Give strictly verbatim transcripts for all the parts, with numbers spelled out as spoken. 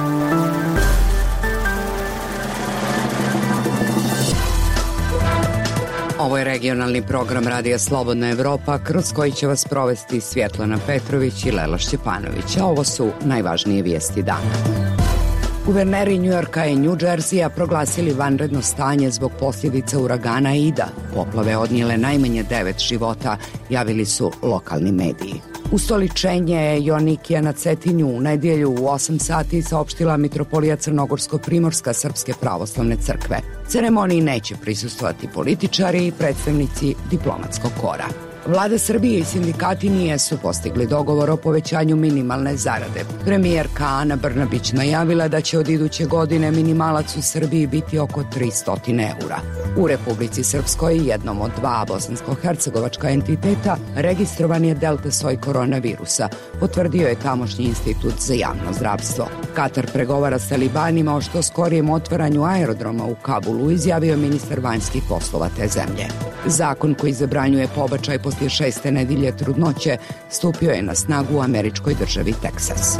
Ovo je regionalni program Radija Slobodna Evropa, kroz koji će vas provesti Svjetlana Petrović i Lela Šćepanović, a ovo su najvažnije vijesti dana. Guverneri Njujorka i New Jersija proglasili vanredno stanje zbog posljedica uragana Ida. Poplave odnijele najmanje devet života, javili su lokalni mediji. Ustoličenje Joanikija na Cetinju u nedjelju u osam sati saopštila mitropolija Crnogorsko-Primorska Srpske pravoslavne crkve. Ceremoniji neće prisustvovati političari i predstavnici diplomatskog kora. Vlada Srbije i sindikati nisu postigli dogovor o povećanju minimalne zarade. Premijerka Ana Brnabić najavila da će od iduće godine minimalac u Srbiji biti oko tristo eura. U Republici Srpskoj, jednom od dva bosansko-hercegovačka entiteta, registrovan je delta soj koronavirusa, potvrdio je tamošnji institut za javno zdravstvo. Katar pregovara s talibanima o što skorijem otvaranju aerodroma u Kabulu, izjavio ministar vanjskih poslova te zemlje. Zakon koji zabranjuje pobačaj poslije šeste nedjelje trudnoće stupio je na snagu u američkoj državi Teksas.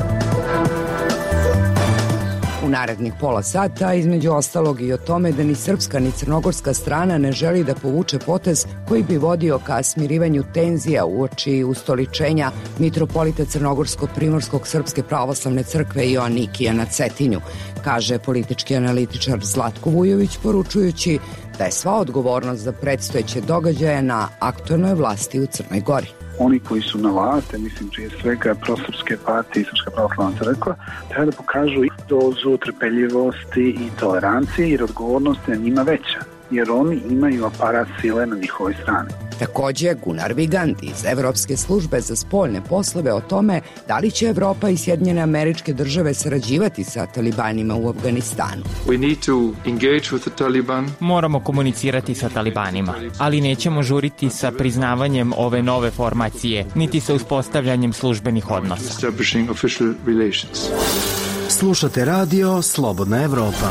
U narednih pola sata, između ostalog i o tome da ni srpska ni crnogorska strana ne želi da povuče potez koji bi vodio ka smirivanju tenzija uoči ustoličenja mitropolita Crnogorsko-Primorskog Srpske pravoslavne crkve Joanikija na Cetinju, kaže politički analitičar Zlatko Vujović, poručujući da je sva odgovornost za predstojeće događaje na aktuelnoj vlasti u Crnoj Gori. Oni koji su na vlasti, mislim prije svega prosrpske partije i Srpska pravoslavna crkva, treba da pokažu i dozu trpeljivosti i tolerancije, jer odgovornost je na njima veća, jer oni imaju aparat sile na njihovoj strani. Također Gunnar Vigand iz Evropske službe za spoljne poslove o tome da li će Evropa i Sjedinjene Američke Države sarađivati sa talibanima u Afganistanu. We need to engage with the Taliban. Moramo komunicirati sa talibanima, ali nećemo žuriti sa priznavanjem ove nove formacije, niti sa uspostavljanjem službenih odnosa. Establishing official relations. Slušate radio Slobodna Evropa.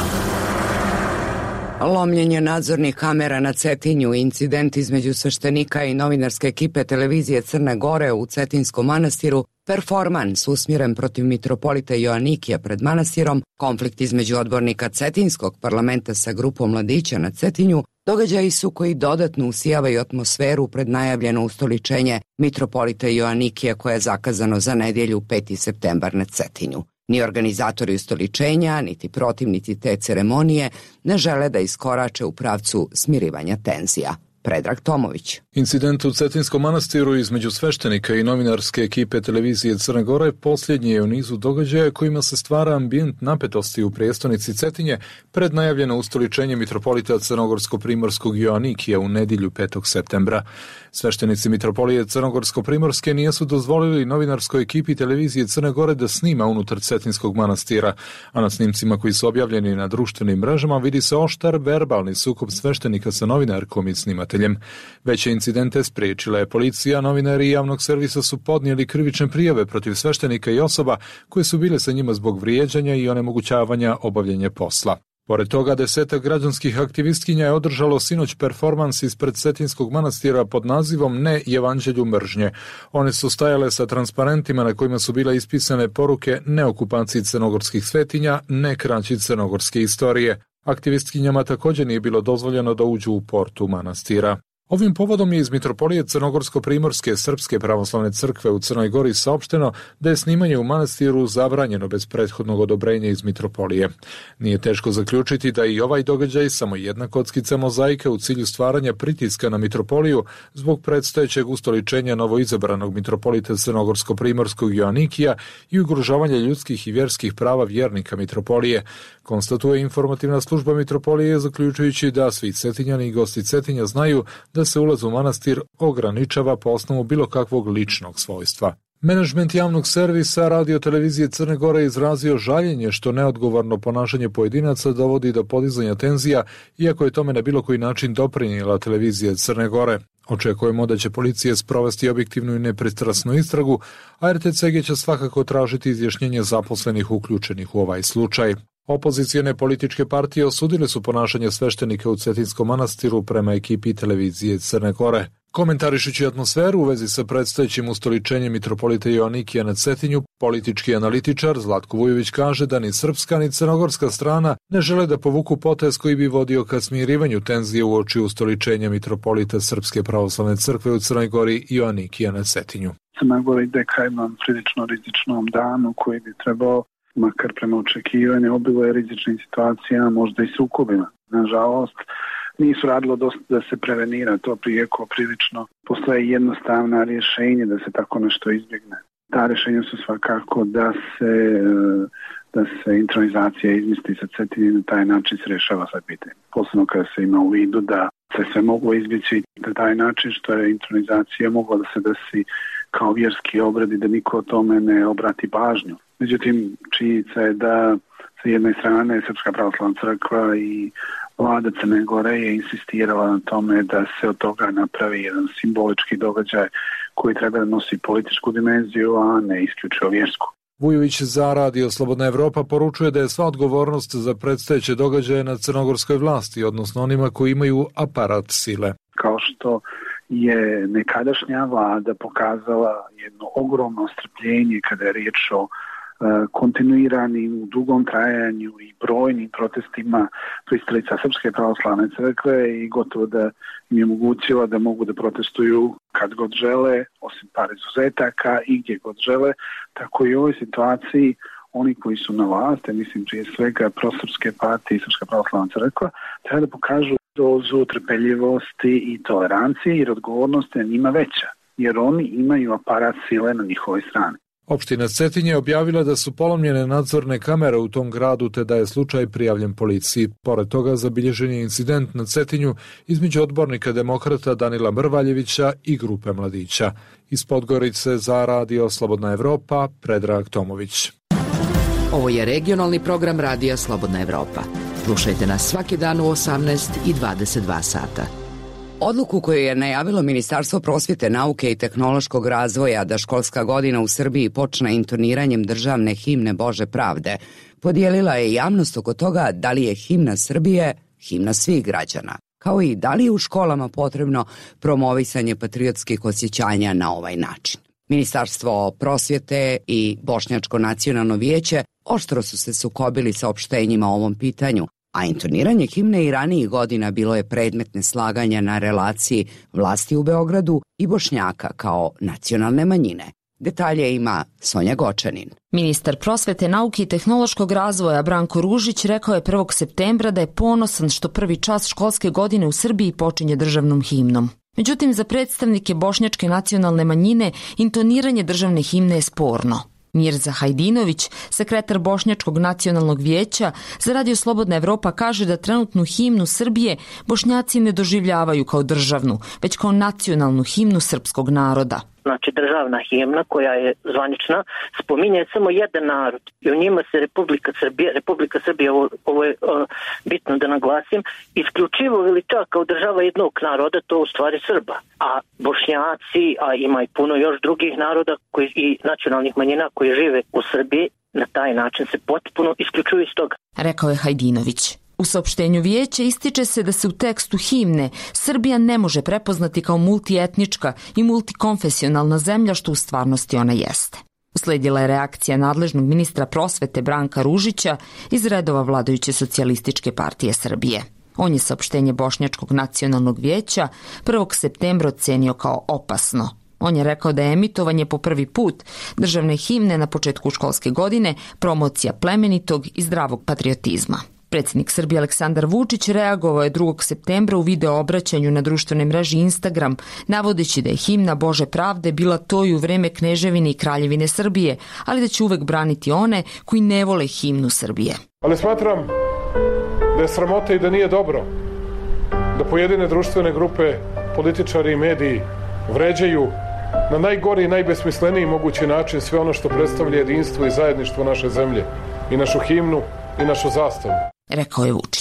Lomljenje nadzornih kamera na Cetinju, incident između sveštenika i novinarske ekipe televizije Crne Gore u Cetinskom manastiru, performans usmjeren protiv mitropolita Joanikija pred manastirom, konflikt između odbornika Cetinskog parlamenta sa grupom mladića na Cetinju, događaji su koji dodatno usijavaju atmosferu pred najavljeno ustoličenje mitropolita Joanikija koje je zakazano za nedjelju peti septembar na Cetinju. Ni organizatori ustoličenja, niti protivnici te ceremonije ne žele da iskorače u pravcu smirivanja tenzija. Predrag Tomović. Incident u Cetinskom manastiru između sveštenika i novinarske ekipe televizije Crne Gore posljednji je u nizu događaja kojima se stvara ambijent napetosti u prijestolnici Cetinje pred najavljeno ustoličenje mitropolita Crnogorsko-Primorskog Joanikija u nedjelju petog septembra. Sveštenici mitropolije Crnogorsko-Primorske nisu dozvolili novinarskoj ekipi televizije Crne Gore da snima unutar Cetinskog manastira, a na snimcima koji su objavljeni na društvenim mrežama vidi se oštar verbalni sukob sveštenika sa novinarkom i snimateljem. Veće incidente spriječila je policija, novinari javnog servisa su podnijeli krivične prijave protiv sveštenika i osoba koje su bile sa njima zbog vrijeđanja i onemogućavanja obavljanja posla. Pored toga, desetak građanskih aktivistkinja je održalo sinoć performans ispred Cetinskog manastira pod nazivom Ne evanđelju mržnje. One su stajale sa transparentima na kojima su bile ispisane poruke ne okupaciji crnogorskih svetinja, ne kraći crnogorske istorije. Aktivistkinjama također nije bilo dozvoljeno da uđu u portu manastira. Ovim povodom je iz mitropolije Crnogorsko-Primorske Srpske pravoslavne crkve u Crnoj Gori saopšteno da je snimanje u manastiru zabranjeno bez prethodnog odobrenja iz mitropolije. Nije teško zaključiti da i ovaj događaj samo jedna kockica mozaika u cilju stvaranja pritiska na mitropoliju zbog predstojećeg ustoličenja novoizabranog mitropolita Crnogorsko-Primorskog Joanikija i ugrožavanja ljudskih i vjerskih prava vjernika mitropolije, konstatuje informativna služba mitropolije, zaključujući da svi Cetinjani i gosti Cetinja znaju da se ulaz u manastir ograničava po osnovu bilo kakvog ličnog svojstva. Menadžment javnog servisa radio televizije Crne Gore izrazio žaljenje što neodgovorno ponašanje pojedinaca dovodi do podizanja tenzija, iako je tome na bilo koji način doprinijela televizija Crne Gore. Očekujemo da će policija sprovesti objektivnu i nepristrasnu istragu, a R T C G će svakako tražiti izjašnjenje zaposlenih uključenih u ovaj slučaj. Opozicijone političke partije osudile su ponašanje sveštenika u Cetinskom manastiru prema ekipi televizije Crne Gore. Komentarišući atmosferu u vezi sa predstojećim ustoličenjem mitropolita Joannikija na Cetinju, politički analitičar Zlatko Vujović kaže da ni srpska ni crnogorska strana ne žele da povuku potez koji bi vodio ka smirivanju tenzije uoči ustoličenja mitropolita Srpske pravoslavne crkve u Crnoj Gori Joannikija na Cetinju. Crna Gora ide ka jednom prilično rizičnom danu koji bi trebao, makar prema očekivanju, obilo rizičnim situacijama, možda i sukobima. Nažalost, nisu radilo dosta da se prevenira to prijeko prilično. Postoje jednostavna rješenja da se tako nešto izbjegne. Ta rješenja su svakako da se, da se intronizacija izmisli sa Cetinje i na taj način se rješava sve pitanje. Posebno kada se ima u vidu da se sve moglo izbjeći na taj način što je intronizacija mogla da se desi kao vjerski obrad i da niko o tome ne obrati pažnju. Međutim, činjenica je da sa jedne strane Srpska pravoslavna crkva i vlada Crne Gore je insistirala na tome da se od toga napravi jedan simbolički događaj koji treba da nosi političku dimenziju, a ne isključivo vjersku. Vujović za Radio Slobodna Evropa poručuje da je sva odgovornost za predstojeće događaje na crnogorskoj vlasti, odnosno onima koji imaju aparat sile. Kao što je nekadašnja vlada pokazala jedno ogromno strpljenje kada je riječ o kontinuiranim, dugom trajanju i brojnim protestima pristalica Srpske pravoslavne crkve i gotovo da im je omogućila da mogu da protestuju kad god žele, osim par izuzetaka i gdje god žele. Tako i u ovoj situaciji oni koji su na vlasti, mislim prije svega prosrpske partije i Srpska pravoslavna crkva, treba da pokažu dozu trpeljivosti i tolerancije jer odgovornost je njima veća, jer oni imaju aparat sile na njihovoj strani. Opština Cetinje je objavila da su polomljene nadzorne kamere u tom gradu te da je slučaj prijavljen policiji. Pored toga zabilježen je incident na Cetinju između odbornika demokrata Danila Brvaljevića i grupe mladića. Iz Podgorice za Radio Slobodna Evropa, Predrag Tomović. Ovo je regionalni program Radija Slobodna Evropa. Slušajte nas svaki dan u osamnaest i dvadeset dva sata. Odluku koju je najavilo Ministarstvo prosvjete, nauke i tehnološkog razvoja da školska godina u Srbiji počne intoniranjem državne himne Bože pravde, podijelila je javnost oko toga da li je himna Srbije himna svih građana, kao i da li je u školama potrebno promovisanje patriotskih osjećanja na ovaj način. Ministarstvo prosvjete i Bošnjačko nacionalno vijeće oštro su se sukobili sa opštenjima o ovom pitanju, a intoniranje himne i ranijih godina bilo je predmet neslaganja na relaciji vlasti u Beogradu i Bošnjaka kao nacionalne manjine. Detalje ima Sonja Gočanin. Ministar prosvete, nauke i tehnološkog razvoja Branko Ružić rekao je prvog septembra da je ponosan što prvi čas školske godine u Srbiji počinje državnom himnom. Međutim, za predstavnike Bošnjačke nacionalne manjine intoniranje državne himne je sporno. Mirza Hajdinović, sekretar Bošnjačkog nacionalnog vijeća, za Radio Slobodna Evropa kaže da trenutnu himnu Srbije Bošnjaci ne doživljavaju kao državnu, već kao nacionalnu himnu srpskog naroda. Znači državna himna koja je zvanična spominje samo jedan narod i u njima se Republika Srbija, Republika Srbija, ovo, ovo je uh, bitno da naglasim, isključivo veliča kao država jednog naroda, to u stvari Srba. A Bošnjaci, a ima i puno još drugih naroda koji, i nacionalnih manjina koji žive u Srbiji, na taj način se potpuno isključuju iz toga. Rekao je Hajdinović. U saopštenju vijeća ističe se da se u tekstu himne Srbija ne može prepoznati kao multietnička i multikonfesionalna zemlja, što u stvarnosti ona jeste. Usledila je reakcija nadležnog ministra prosvete Branka Ružića iz redova vladajuće socijalističke partije Srbije. On je saopštenje Bošnjačkog nacionalnog vijeća prvog septembra ocenio kao opasno. On je rekao da je emitovanje po prvi put državne himne na početku školske godine promocija plemenitog i zdravog patriotizma. Predsjednik Srbije Aleksandar Vučić reagovao je drugog septembra u video obraćanju na društvenoj mreži Instagram, navodeći da je himna Bože pravde bila to i u vreme Kneževine i Kraljevine Srbije, ali da će uvek braniti one koji ne vole himnu Srbije. Ali smatram da je sramota i da nije dobro da pojedine društvene grupe, političari i mediji vređaju na najgori i najbesmisleniji mogući način sve ono što predstavlja jedinstvo i zajedništvo naše zemlje i našu himnu i našu zastavu. Rekao je Vučić.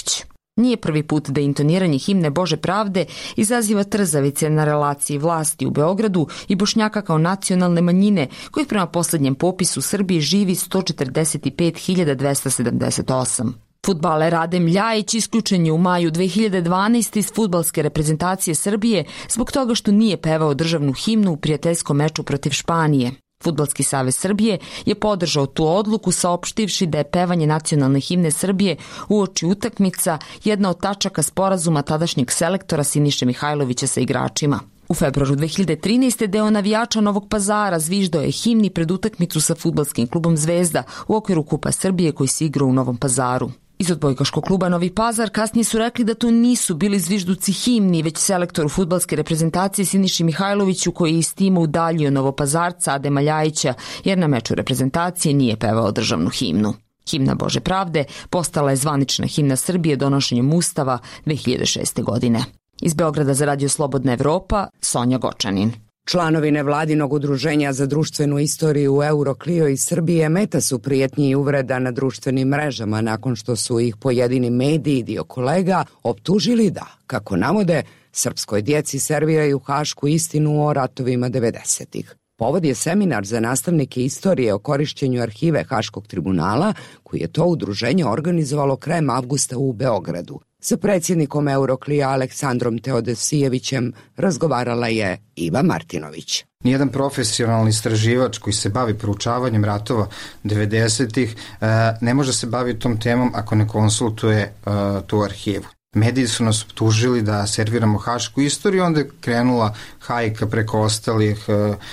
Nije prvi put da intoniranje himne Bože pravde izaziva trzavice na relaciji vlasti u Beogradu i Bošnjaka kao nacionalne manjine, kojih prema poslednjem popisu u Srbiji živi sto četrdeset pet hiljada dvesta sedamdeset osam. Fudbaler Adem Ljajić isključen je u maju dve hiljade dvanaeste. iz fudbalske reprezentacije Srbije zbog toga što nije pevao državnu himnu u prijateljskom meču protiv Španije. Fudbalski savez Srbije je podržao tu odluku saopštivši da je pevanje nacionalne himne Srbije uoči utakmica jedna od tačaka sporazuma tadašnjeg selektora Siniše Mihajlovića sa igračima. U februaru dve hiljade trinaeste. deo navijača Novog Pazara zviždao je himni pred utakmicu sa fudbalskim klubom Zvezda u okviru Kupa Srbije koji se igra u Novom Pazaru. Iz odbojkaškog kluba Novi Pazar kasnije su rekli da to nisu bili zvižduci himni, već selektoru fudbalske reprezentacije Siniši Mihajloviću koji je iz tima udaljio Novopazarca Adema Ljajića jer na meču reprezentacije nije pevao državnu himnu. Himna Bože pravde postala je zvanična himna Srbije donošenjem Ustava dve hiljade šeste. godine. Iz Beograda za Radio Slobodna Evropa, Sonja Gočanin. Članovi nevladinog udruženja za društvenu istoriju Euroclio iz Srbije meta su prijetnji i uvreda na društvenim mrežama nakon što su ih pojedini mediji i dio kolega optužili da, kako navode, srpskoj djeci serviraju hašku istinu o ratovima devedesetih. Povod je seminar za nastavnike istorije o korišćenju arhive Haškog tribunala, koji je to udruženje organizovalo krajem avgusta u Beogradu. Sa predsjednikom Euroclija Aleksandrom Teodosijevićem razgovarala je Iva Martinović. Nijedan profesionalni istraživač koji se bavi proučavanjem ratova devedesetih ne može se baviti tom temom ako ne konsultuje tu arhivu. Mediji su nas optužili da serviramo hašku istoriju, onda je krenula hajka preko ostalih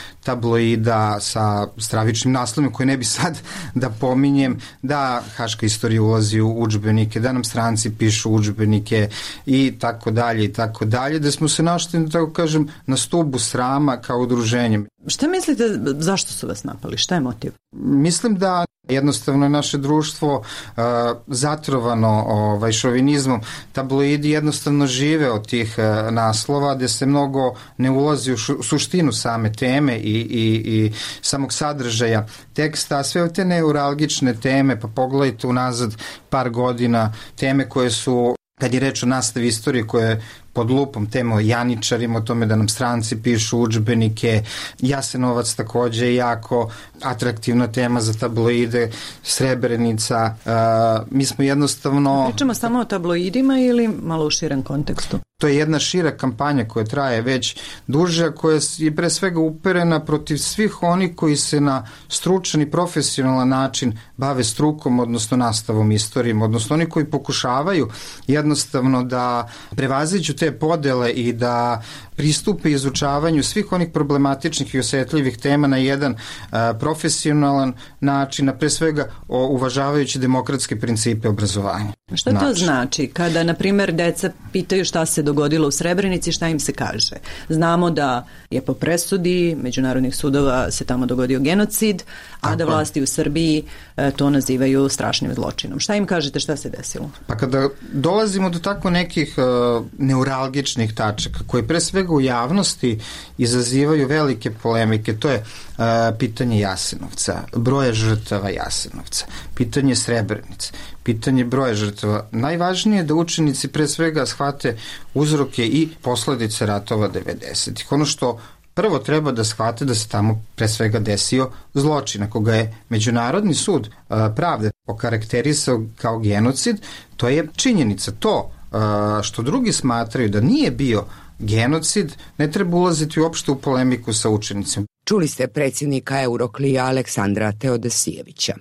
tabloida sa stravičnim naslovima koje ne bi sad da pominjem, da haška istorija ulazi u udžbenike, da nam stranci pišu udžbenike i tako dalje i tako dalje, da smo se našli, da tako kažem, na stubu srama kao udruženje. Šta mislite, zašto su vas napali? Šta je motiv? Mislim da jednostavno je naše društvo uh, zatrovano ovaj, šovinizmom. Tabloidi jednostavno žive od tih uh, naslova gde se mnogo ne ulazi u šu, suštinu same teme i, i, i samog sadržaja teksta, a sve te neuralgične teme, pa pogledajte unazad par godina, teme koje su, kad je reč o nastavi istorije, koje pod lupom teme o Janičarima, o tome da nam stranci pišu udžbenike, Jasenovac takođe jako atraktivna tema za tabloide, Srebrenica, uh, mi smo jednostavno... Pričamo samo o tabloidima ili malo u širem kontekstu? To je jedna šira kampanja koja traje već duže, a koja je pre svega uperena protiv svih onih koji se na stručan i profesionalan način bave strukom, odnosno nastavom istorijom, odnosno oni koji pokušavaju jednostavno da prevaziđu te podele i da pristupe izučavanju svih onih problematičnih i osetljivih tema na jedan a, profesionalan način, a pre svega o, uvažavajući demokratske principe obrazovanja. Šta to način. Znači kada, na primjer, deca pitaju šta se dogodilo u Srebrenici, šta im se kaže? Znamo da je po presudi međunarodnih sudova se tamo dogodio genocid, a Tako. da vlasti u Srbiji e, to nazivaju strašnim zločinom. Šta im kažete, šta se desilo? Pa kada dolazimo do tako nekih uh, neuralgičnih tačaka koje pre svega u javnosti izazivaju velike polemike, to je uh, pitanje Jasenovca, broja žrtava Jasenovca, pitanje Srebrenice, pitanje broja žrtava. Najvažnije je da učenici pre svega shvate uzroke i posledice ratova devedesetih. Ono što prvo treba da shvate da se tamo pre svega desio zločin. Ako ga je Međunarodni sud uh, pravde okarakterisao kao genocid, to je činjenica. To uh, što drugi smatraju da nije bio genocid, ne treba ulaziti uopšte u polemiku sa učenicima. Čuli ste predsjednika Euroclija Aleksandra Teodosijevića.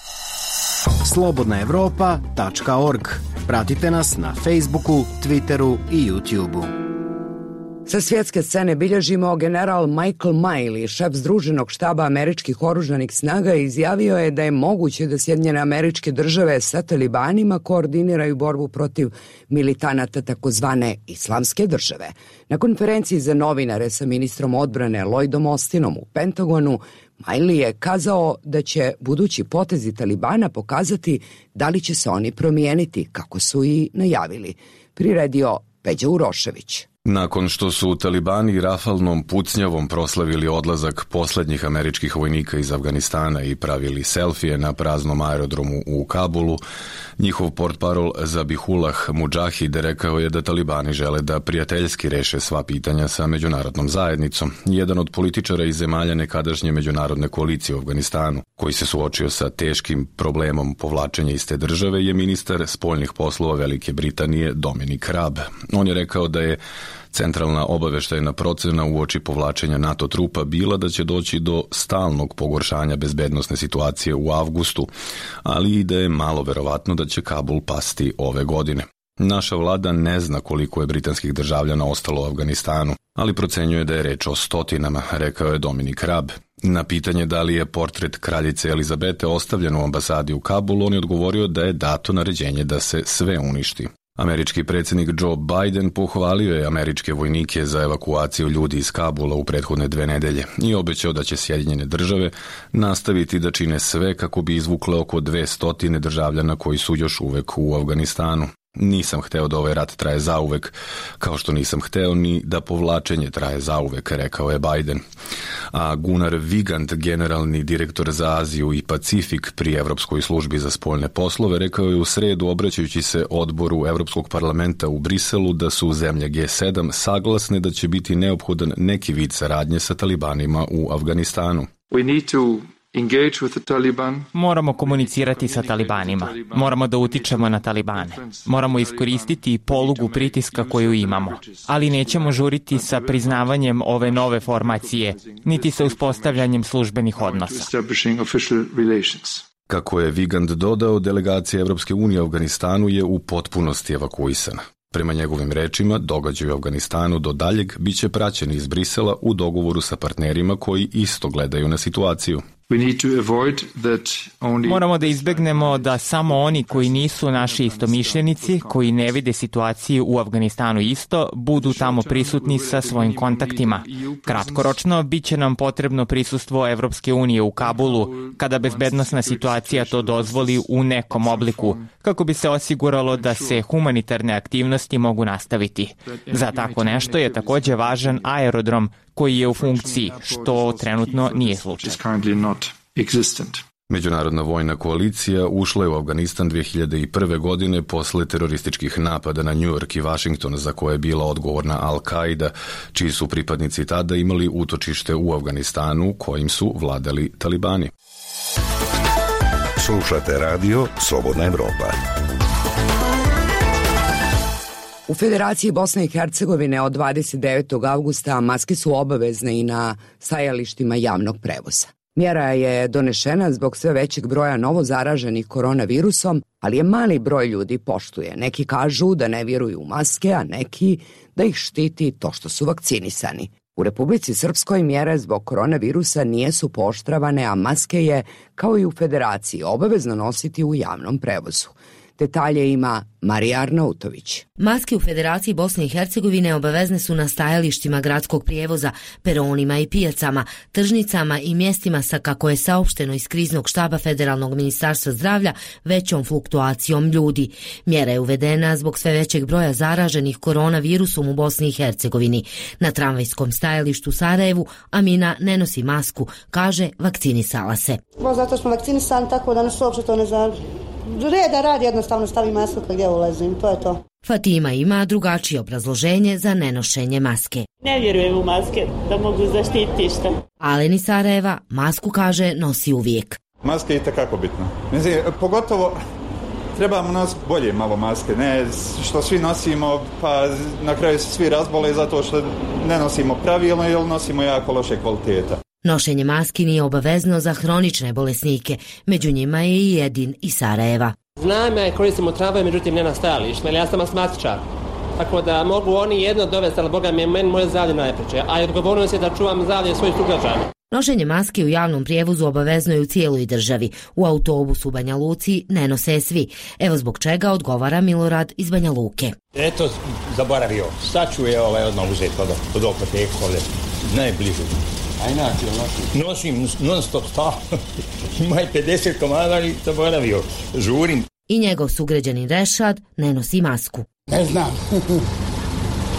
slobodna evropa tačka org. Pratite nas na Facebooku, Twitteru i YouTubeu. Sa svjetske scene bilježimo general Michael Miley, šef Združenog štaba američkih oružanih snaga, izjavio je da je moguće da Sjedinjene Američke Države sa talibanima koordiniraju borbu protiv militanata takozvane islamske države. Na konferenciji za novinare sa ministrom odbrane Lloydom Austinom u Pentagonu, Miley je kazao da će budući potezi Talibana pokazati da li će se oni promijeniti, kako su i najavili. Priredio Peđa Urošević. Nakon što su talibani rafalnom pucnjavom proslavili odlazak poslednjih američkih vojnika iz Afganistana i pravili selfije na praznom aerodromu u Kabulu, njihov portparol Zabihullah Mudžahid rekao je da talibani žele da prijateljski reše sva pitanja sa međunarodnom zajednicom. Jedan od političara iz zemalja nekadašnje međunarodne koalicije u Afganistanu, koji se suočio sa teškim problemom povlačenja iz te države, je ministar spoljnih poslova Velike Britanije Dominic Raab. On je rekao da je centralna obaveštajna procena uoči povlačenja NATO trupa bila da će doći do stalnog pogoršanja bezbednosne situacije u avgustu, ali i da je malo verovatno da će Kabul pasti ove godine. Naša vlada ne zna koliko je britanskih državljana ostalo u Afganistanu, ali procenjuje da je reč o stotinama, rekao je Dominic Raab. Na pitanje da li je portret kraljice Elizabete ostavljen u ambasadi u Kabulu, on je odgovorio da je dato naređenje da se sve uništi. Američki predsjednik Joe Biden pohvalio je američke vojnike za evakuaciju ljudi iz Kabula u prethodne dve nedelje i obećao da će Sjedinjene države nastaviti da čine sve kako bi izvukle oko dve stotine državljana koji su još uvek u Afganistanu. Nisam hteo da ovaj rat traje zauvek, kao što nisam hteo ni da povlačenje traje zauvek, rekao je Biden. A Gunnar Vigand, generalni direktor za Aziju i Pacifik pri Evropskoj službi za spoljne poslove, rekao je u sredu, obraćajući se odboru Evropskog parlamenta u Briselu, da su zemlje G sedam saglasne da će biti neophodan neki vid saradnje sa talibanima u Afganistanu. We need to engage with the Taliban. Moramo komunicirati sa talibanima. Moramo da utičemo na talibane. Moramo iskoristiti polugu pritiska koju imamo. Ali nećemo žuriti sa priznavanjem ove nove formacije, niti sa uspostavljanjem službenih odnosa. Kako je Vigand dodao, delegacija Evropske unije u Afganistanu je u potpunosti evakuisana. Prema njegovim rečima, događaj u Afganistanu do daljeg biće praćeni iz Brisela u dogovoru sa partnerima koji isto gledaju na situaciju. Moramo da izbegnemo da samo oni koji nisu naši istomišljenici, koji ne vide situaciju u Afganistanu isto, budu tamo prisutni sa svojim kontaktima. Kratkoročno, bit će nam potrebno prisustvo Evropske unije u Kabulu, kada bezbednosna situacija to dozvoli u nekom obliku, kako bi se osiguralo da se humanitarne aktivnosti mogu nastaviti. Za tako nešto je takođe važan aerodrom koji je u funkciji, što trenutno nije slučaj. Međunarodna vojna koalicija ušla je u Afganistan dve hiljade prve. godine posle terorističkih napada na New York i Washington, za koje je bila odgovorna Al-Qaida, čiji su pripadnici tada imali utočište u Afganistanu, kojim su vladali talibani. Slušate radio Slobodna Evropa. U Federaciji Bosne i Hercegovine od dvadeset devetog avgusta maske su obavezne i na stajalištima javnog prevoza. Mjera je donešena zbog sve većeg broja novo zaraženih koronavirusom, ali je mali broj ljudi poštuje. Neki kažu da ne vjeruju u maske, a neki da ih štiti to što su vakcinisani. U Republici Srpskoj mjere zbog koronavirusa nijesu pooštravane, a maske je, kao i u Federaciji, obavezno nositi u javnom prevozu. Detalje ima Marija Arnautović. Maske u Federaciji Bosne i Hercegovine obavezne su na stajalištima gradskog prijevoza, peronima i pijacama, tržnicama i mjestima sa, kako je saopšteno iz kriznog štaba Federalnog ministarstva zdravlja, većom fluktuacijom ljudi. Mjera je uvedena zbog sve većeg broja zaraženih koronavirusom u Bosni i Hercegovini. Na tramvajskom stajalištu Sarajevu Amina ne nosi masku, kaže vakcinisala se. Bo zato smo vakcinisani, tako da nas uopšte to ne znam. Reda rad, jednostavno stavim masku gdje ulazim, to je to. Fatima ima drugačije obrazloženje za nenošenje maske. Ne vjerujem u maske da mogu zaštiti šta. Aleni Sarajeva masku, kaže, nosi uvijek. Maska je itekako bitna. Mislim, pogotovo trebamo nositi bolje malo maske, ne što svi nosimo pa na kraju se svi razbole zato što ne nosimo pravilno ili nosimo jako loše kvaliteta. Nošenje maski nije obavezno za hronične bolesnike, među njima je i Edin iz Sarajeva. Znam ja koristim u tramvaju, međutim ne na stajalištima, ali ja sam astmatičar. Tako da mogu oni jedno dovesti, ali Boga mi meni moje zdravlje najpreče, a odgovornost je da čuvam zdravlje svojih sugrađana. Nošenje maske u javnom prijevozu obavezno je u cijeloj državi. U autobusu u Banja Luci ne nose svi. Evo zbog čega odgovara Milorad iz Banja Luke. Eto, zaboravio. Sad ću je ovaj odmah uzeti od apoteke ovdje, najbližu. A inače nosim? Nosim non stop stalno. Ima i pedeset komada i zaboravio. Žurim. I njegov sugrađanin Rešad ne nosi masku. Ne znam.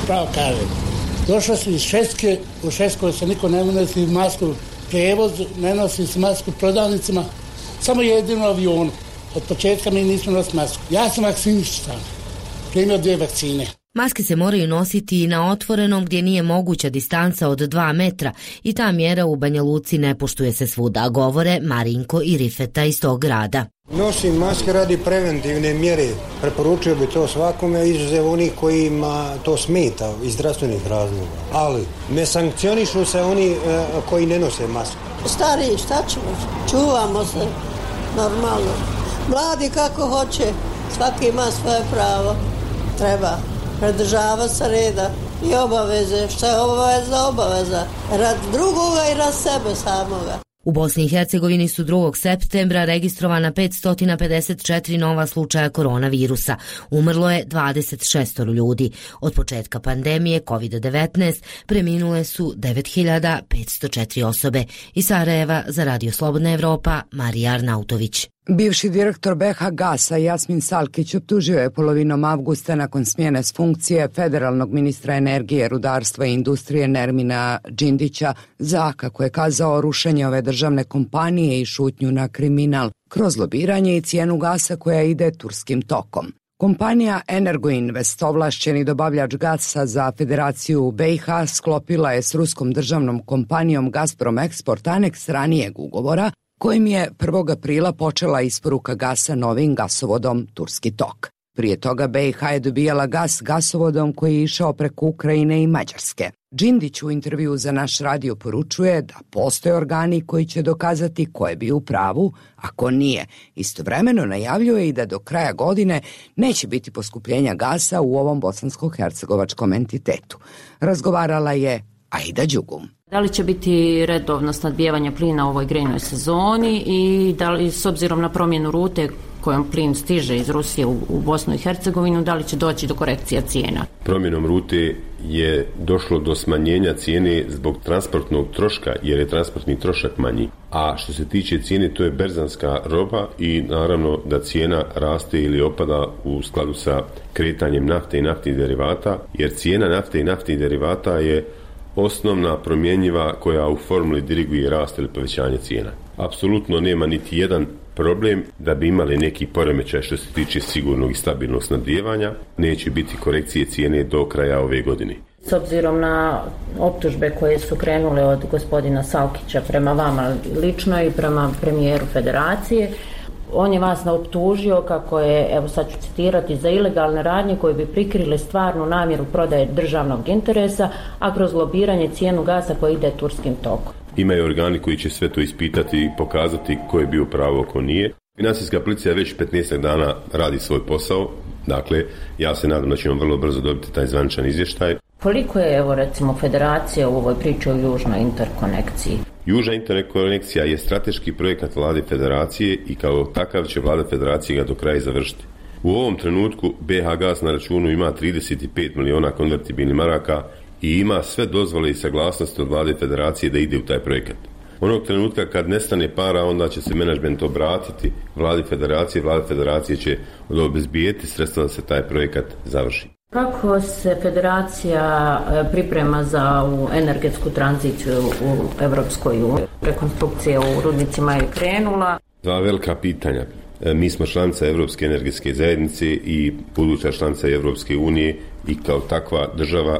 pravo kažem. Došao sam iz Švedske, u Švedskoj se niko ne nosi masku prijevoz, ne nosi se masku prodavnicima, samo jedino avionu. Od početka mi nismo nosili masku. Ja sam vakcinisan, primio dvije vakcine. Maske se moraju nositi i na otvorenom gdje nije moguća distanca od dva metra i ta mjera u Banja Luci ne poštuje se svuda, govore Marinko i Rifeta iz tog grada. Nosim maske radi preventivne mjere. Preporučio bi to svakome, izuzev onih kojima to smeta iz zdravstvenih razloga. Ali ne sankcionišu se oni e, koji ne nose masku. Stariji, šta ćemo? Čuvamo se normalno. Mladi kako hoće, svaki ima svoje pravo. Treba pridržavati se reda i obaveze. Šta je obaveza? Obaveza. Rad drugoga i rad sebe samoga. U Bosni i Hercegovini su drugog septembra registrovana petsto pedeset četiri nova slučaja koronavirusa. Umrlo je dvadeset šest ljudi. Od početka pandemije kovid devetnaest preminule su devet hiljada petsto četiri osobe. Iz Sarajeva za Radio Slobodna Evropa, Marija Arnautović. Bivši direktor B H Gasa Jasmin Salkić optužio je polovinom avgusta nakon smjene s funkcije federalnog ministra energije, rudarstva i industrije Nermina Džindića za, kako je kazao, rušenje ove državne kompanije i šutnju na kriminal kroz lobiranje i cijenu gasa koja ide turskim tokom. Kompanija Energoinvest, ovlašćeni dobavljač gasa za Federaciju B i H, sklopila je s ruskom državnom kompanijom Gazprom Export aneks ranijeg ugovora kojim je prvog aprila počela isporuka gasa novim gasovodom Turski tok. Prije toga B i H je dobijala gas gasovodom koji je išao preko Ukrajine i Mađarske. Džindić u intervju za naš radio poručuje da postoje organi koji će dokazati ko je bio u pravu, a ko nije. Istovremeno najavljuje i da do kraja godine neće biti poskupljenja gasa u ovom bosansko-hercegovačkom entitetu. Razgovarala je Aida Đugum. Da li će biti redovno snadbijevanje plina u ovoj grejnoj sezoni i da li s obzirom na promjenu rute kojom plin stiže iz Rusije u, u Bosnu i Hercegovinu, da li će doći do korekcija cijena? Promjenom rute je došlo do smanjenja cijene zbog transportnog troška, jer je transportni trošak manji. A što se tiče cijene, to je berzanska roba i naravno da cijena raste ili opada u skladu sa kretanjem nafte i naftnih derivata, jer cijena nafte i naftnih derivata je osnovna promjenjiva koja u formuli diriguje rast ili povećanje cijena. Apsolutno nema niti jedan problem da bi imali neki poremećaj što se tiče sigurnog i stabilnog snabdijevanja. Neće biti korekcije cijene do kraja ove godine. S obzirom na optužbe koje su krenule od gospodina Salkića prema vama lično i prema premijeru Federacije, on je vas optužio kako je, evo sad ću citirati, za ilegalne radnje koje bi prikrile stvarnu namjeru prodaje državnog interesa, a kroz lobiranje cijenu gasa koja ide turskim tokom. Imaju organi koji će sve to ispitati i pokazati ko je bio pravo, ko nije. Financijska policija već petnaest dana radi svoj posao, dakle ja se nadam da ćemo vrlo brzo dobiti taj zvaničan izvještaj. Koliko je, evo recimo, Federacija u ovoj priči o južnoj interkonekciji? Južna interkonekcija je strateški projekat Vlade Federacije i kao takav će Vlada Federacije ga do kraja završiti. U ovom trenutku B H Gas na računu ima trideset pet miliona konvertibilnih maraka i ima sve dozvole i saglasnosti od Vlade Federacije da ide u taj projekat. Onog trenutka kad nestane para, onda će se menadžment obratiti Vladi Federacije, Vlada Federacije će obezbijeti sredstva da se taj projekat završi. Kako se Federacija priprema za ovu energetsku tranziciju u Evropskoj uniji? Rekonstrukcija u rudnicima je krenula. Dva velika pitanja. Mi smo članica Evropske energetske zajednice i buduća članica Evropske unije i kao takva država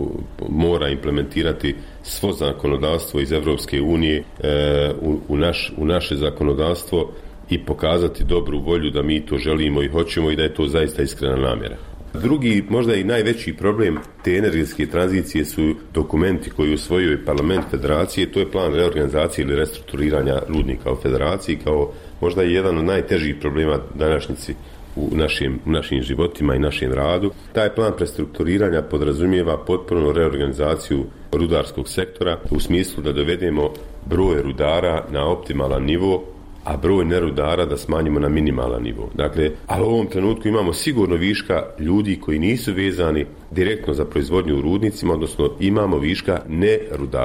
mora implementirati svo zakonodavstvo iz Evropske unije u, u, naš, u naše zakonodavstvo i pokazati dobru volju da mi to želimo i hoćemo i da je to zaista iskrena namjera. Drugi, možda i najveći problem te energetske tranzicije su dokumenti koji usvojio i parlament Federacije, to je plan reorganizacije ili restrukturiranja rudnika u Federaciji kao možda i jedan od najtežih problema današnjici u našim, u našim životima i našem radu. Taj plan prestrukturiranja podrazumijeva potpuno reorganizaciju rudarskog sektora u smislu da dovedemo broj rudara na optimalan nivo, a broj nerudara da smanjimo na minimalan nivo. Dakle, ali u ovom trenutku imamo sigurno viška ljudi koji nisu vezani direktno za proizvodnju u rudnicima, odnosno imamo viška nerudara.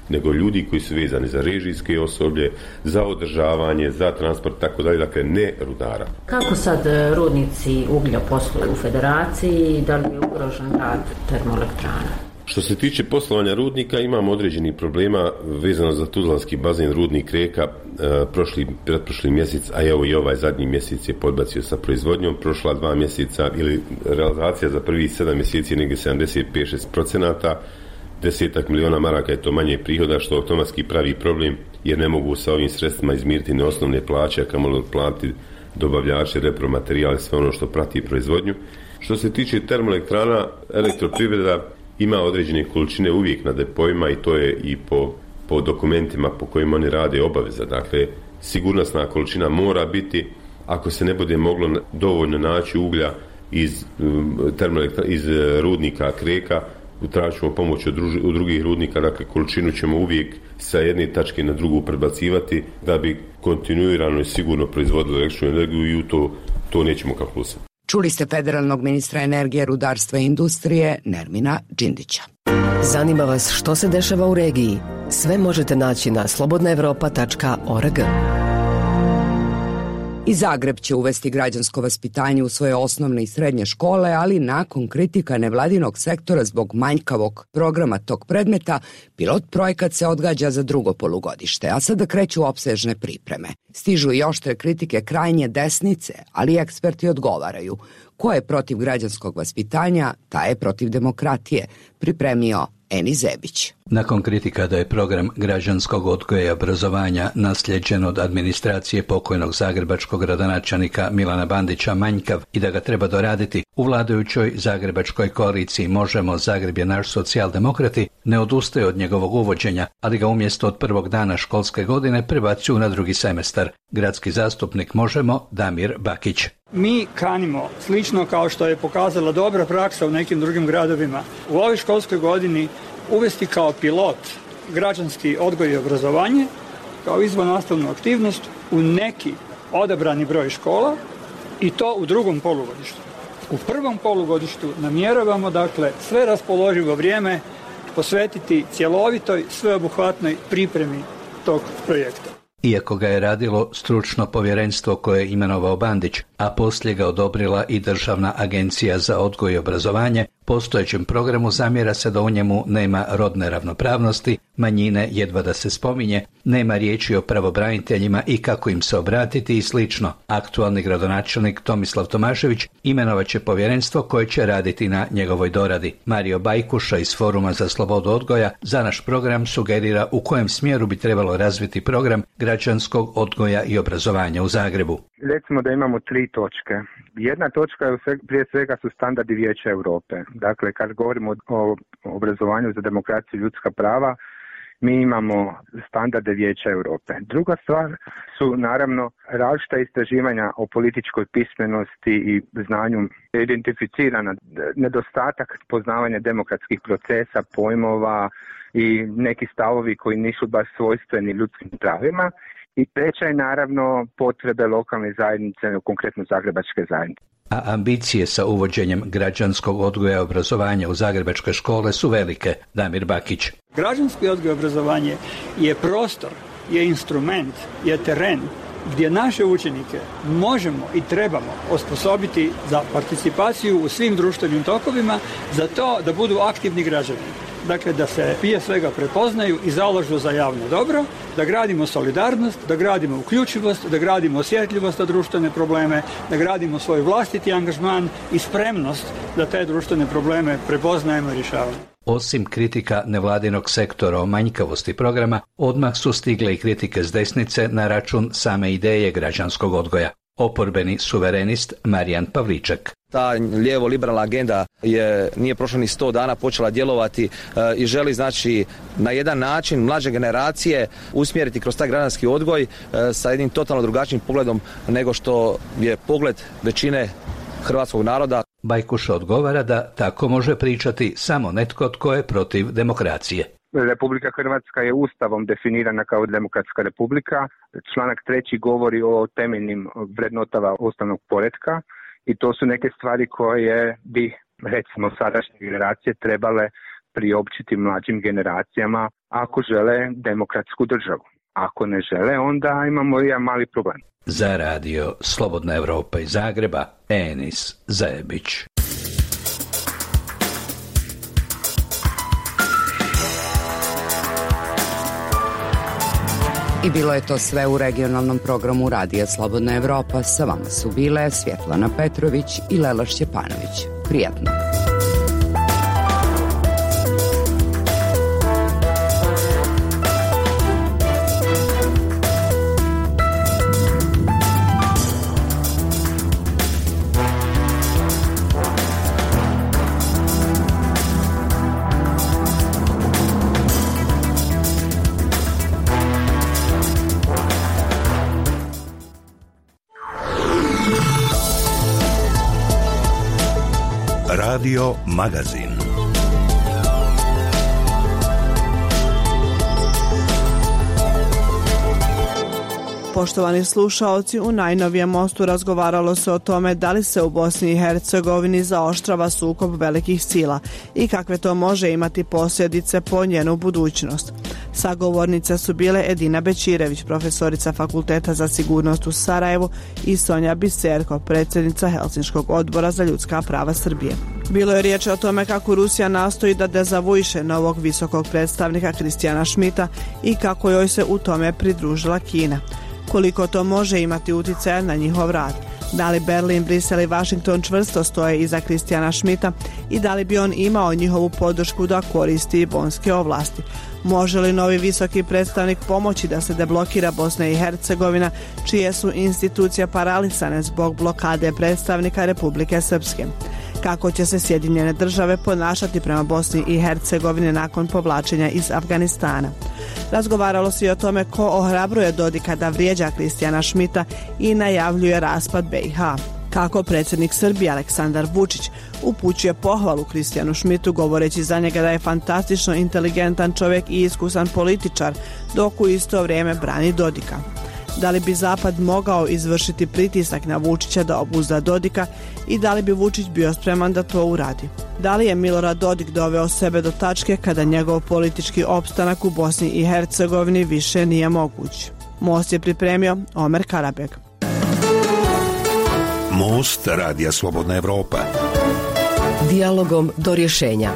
nego ljudi koji su vezani za režijske osoblje, za održavanje, za transport, tako dalje, dakle ne rudara. Kako sad rudnici uglja posluju u federaciji i da li je ugrožen rad termoelektrana? Što se tiče poslovanja rudnika, imamo određenih problema vezano za Tuzlanski bazen rudnik Rijeka. Prošli, pretprošli mjesec, a evo i ovaj zadnji mjesec je podbacio sa proizvodnjom. Prošla dva mjeseca ili realizacija za prvih sedam mjeseci je negdje sedamdeset pet do šezdeset procenata. Desetak miliona maraka je to manje prihoda, što automatski pravi problem, jer ne mogu sa ovim sredstvima izmiriti neosnovne plaće, a kamoli otplatiti dobavljače, repromaterijal i sve ono što prati proizvodnju. Što se tiče termoelektrana, elektroprivreda ima određene količine uvijek na depojima i to je i po, po dokumentima po kojima oni rade obaveza. Dakle, sigurnosna količina mora biti, ako se ne bude moglo dovoljno naći uglja iz, iz rudnika Kreka, tražit ćemo pomoć od, druž, od drugih rudnika, dakle količinu ćemo uvijek sa jedne tačke na drugu prebacivati da bi kontinuirano i sigurno proizvodili električnu energiju i u to, to nećemo kalkulisati. Čuli ste federalnog ministra energije, rudarstva i industrije Nermina Džindića. Zanima vas što se dešava u regiji? Sve možete naći na slobodna evropa tačka org. I Zagreb će uvesti građansko vaspitanje u svoje osnovne i srednje škole, ali nakon kritika nevladinog sektora zbog manjkavog programa tog predmeta, pilot projekat se odgađa za drugo polugodište, a sada kreću opsežne pripreme. Stižu i oštre kritike krajnje desnice, ali eksperti odgovaraju. Ko je protiv građanskog vaspitanja, taj je protiv demokratije, pripremio Eni Zebić. Nakon kritika da je program građanskog odgoja i obrazovanja naslijeđen od administracije pokojnog zagrebačkog gradonačelnika Milana Bandića manjkav i da ga treba doraditi, u vladajućoj zagrebačkoj koaliciji Možemo, Zagreb je naš socijaldemokrati ne odustaje od njegovog uvođenja, ali ga umjesto od prvog dana školske godine prebacuju na drugi semestar. Gradski zastupnik Možemo Damir Bakić. Mi kanimo, slično kao što je pokazala dobra praksa u nekim drugim gradovima, u ovoj školskoj godini uvesti kao pilot građanski odgoj i obrazovanje kao izvannastavnu aktivnost u neki odabrani broj škola i to u drugom polugodištu. U prvom polugodištu namjeravamo dakle sve raspoloživo vrijeme posvetiti cjelovitoj, sveobuhvatnoj pripremi tog projekta. Iako ga je radilo stručno povjerenstvo koje je imenovao Bandić, a poslije ga odobrila i Državna agencija za odgoj i obrazovanje, postojećem programu zamjera se da u njemu nema rodne ravnopravnosti, manjine jedva da se spominje, nema riječi o pravobraniteljima i kako im se obratiti i slično. Aktualni gradonačelnik Tomislav Tomašević imenovat će povjerenstvo koje će raditi na njegovoj doradi. Mario Bajkuša iz Foruma za slobodu odgoja za naš program sugerira u kojem smjeru bi trebalo razviti program građanskog odgoja i obrazovanja u Zagrebu. Recimo da imamo tri točke. Jedna točka je prije svega su standardi Vijeća Europe. Dakle, kad govorimo o obrazovanju za demokraciju i ljudska prava, mi imamo standarde Vijeća Europe. Druga stvar su naravno različita istraživanja o političkoj pismenosti i znanju, identificirana nedostatak poznavanja demokratskih procesa, pojmova i neki stavovi koji nisu baš svojstveni ljudskim pravima. I treća je naravno potrebe lokalne zajednice, konkretno zagrebačke zajednice. A ambicije sa uvođenjem građanskog odgoja i obrazovanja u zagrebačke škole su velike. Damir Bakić. Građanski odgoj i obrazovanje je prostor, je instrument, je teren gdje naše učenike možemo i trebamo osposobiti za participaciju u svim društvenim tokovima, za to da budu aktivni građani. Dakle, da se prije svega prepoznaju i zalažu za javno dobro, da gradimo solidarnost, da gradimo uključivost, da gradimo osjetljivost na društvene probleme, da gradimo svoj vlastiti angažman i spremnost da te društvene probleme prepoznajemo i rješavamo. Osim kritika nevladinog sektora o manjkavosti programa, odmah su stigle i kritike s desnice na račun same ideje građanskog odgoja. Oporbeni suverenist Marijan Pavliček. Ta lijevo-liberalna agenda je, nije prošlo ni sto dana, počela djelovati e, i želi znači na jedan način mlađe generacije usmjeriti kroz taj građanski odgoj e, sa jednim totalno drugačijim pogledom nego što je pogled većine hrvatskog naroda. Bajkuša odgovara da tako može pričati samo netko tko je protiv demokracije. Republika Hrvatska je ustavom definirana kao demokratska republika. Članak treći govori o temeljnim vrednotama ustavnog poretka i to su neke stvari koje bi, recimo, sadašnje generacije trebale priopćiti mlađim generacijama ako žele demokratsku državu. Ako ne žele, onda imamo jedan mali problem. Za radio Slobodna Evropa iz Zagreba, Enis Zajebić. I bilo je to sve u regionalnom programu Radija Slobodna Evropa. Sa vama su bile Svjetlana Petrović i Lela Šćepanović. Prijatno. Radio Magazin. Poštovani slušaoci, u najnovijem mostu razgovaralo se o tome da li se u Bosni i Hercegovini zaoštrava sukob velikih sila i kakve to može imati posljedice po njenu budućnost. Sagovornice su bile Edina Bećirević, profesorica Fakulteta za sigurnost u Sarajevu, i Sonja Biserko, predsjednica Helsinškog odbora za ljudska prava Srbije. Bilo je riječ o tome kako Rusija nastoji da dezavuiše novog visokog predstavnika Kristijana Šmita i kako joj se u tome pridružila Kina. Koliko to može imati utjecaja na njihov rad? Da li Berlin, Brisel i Washington čvrsto stoje iza Kristijana Šmita i da li bi on imao njihovu podršku da koristi bonske ovlasti? Može li novi visoki predstavnik pomoći da se deblokira Bosna i Hercegovina, čije su institucije paralisane zbog blokade predstavnika Republike Srpske? Kako će se Sjedinjene države ponašati prema Bosni i Hercegovini nakon povlačenja iz Afganistana? Razgovaralo se i o tome ko ohrabruje Dodika da vrijeđa Kristijana Šmita i najavljuje raspad be i ha. Kako predsjednik Srbije Aleksandar Vučić upućuje pohvalu Kristijanu Šmitu govoreći za njega da je fantastično inteligentan čovjek i iskusan političar, dok u isto vrijeme brani Dodika. Da li bi Zapad mogao izvršiti pritisak na Vučića da obuzda Dodika i da li bi Vučić bio spreman da to uradi? Da li je Milorad Dodik doveo sebe do tačke kada njegov politički opstanak u Bosni i Hercegovini više nije moguć? Most je pripremio Omer Karabeg. Most Radija Slobodna Evropa. Dijalogom do rješenja.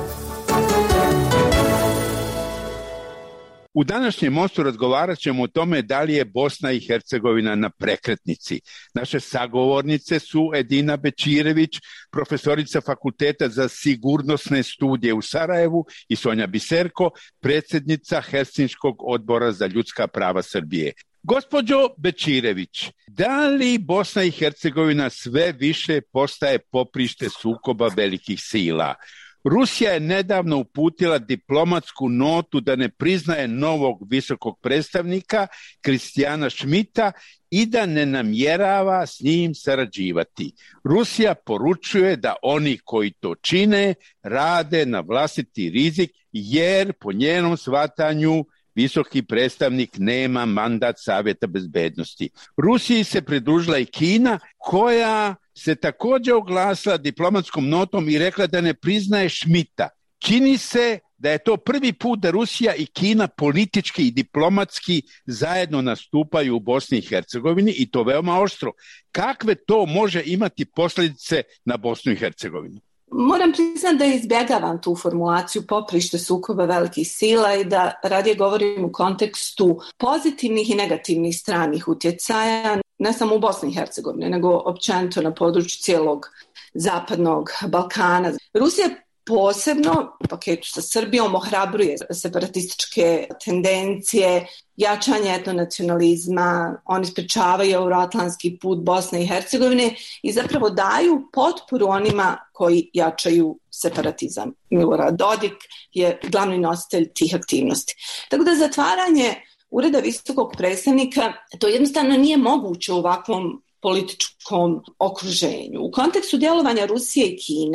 U današnjem mostu razgovarat ćemo o tome da li je Bosna i Hercegovina na prekretnici. Naše sagovornice su Edina Bećirević, profesorica Fakulteta za sigurnosne studije u Sarajevu, i Sonja Biserko, predsjednica Helsinškog odbora za ljudska prava Srbije. Gospođo Bećirević, da li Bosna i Hercegovina sve više postaje poprište sukoba velikih sila? Rusija je nedavno uputila diplomatsku notu da ne priznaje novog visokog predstavnika Kristijana Šmita i da ne namjerava s njim sarađivati. Rusija poručuje da oni koji to čine rade na vlastiti rizik, jer po njenom shvatanju visoki predstavnik nema mandat Savjeta bezbednosti. Rusiji se pridružila i Kina, koja se također oglasila diplomatskom notom i rekla da ne priznaje Šmita. Čini se da je to prvi put da Rusija i Kina politički i diplomatski zajedno nastupaju u Bosni i Hercegovini, i to veoma oštro. Kakve to može imati posljedice na Bosnu i Hercegovinu? Moram priznati da izbjegavam tu formulaciju poprište sukoba velikih sila i da radije govorim u kontekstu pozitivnih i negativnih stranih utjecaja, ne samo u Bosni i Hercegovini, nego općenito na području cijelog zapadnog Balkana. Rusija posebno u paketu sa Srbijom ohrabruje separatističke tendencije, jačanje etnonacionalizma, oni sprečavaju euroatlantski put Bosne i Hercegovine i zapravo daju potporu onima koji jačaju separatizam. Milorad Dodik je glavni nositelj tih aktivnosti. Tako da zatvaranje ureda visokog predstavnika, to jednostavno nije moguće u ovakvom političkom okruženju. U kontekstu djelovanja Rusije i Kine,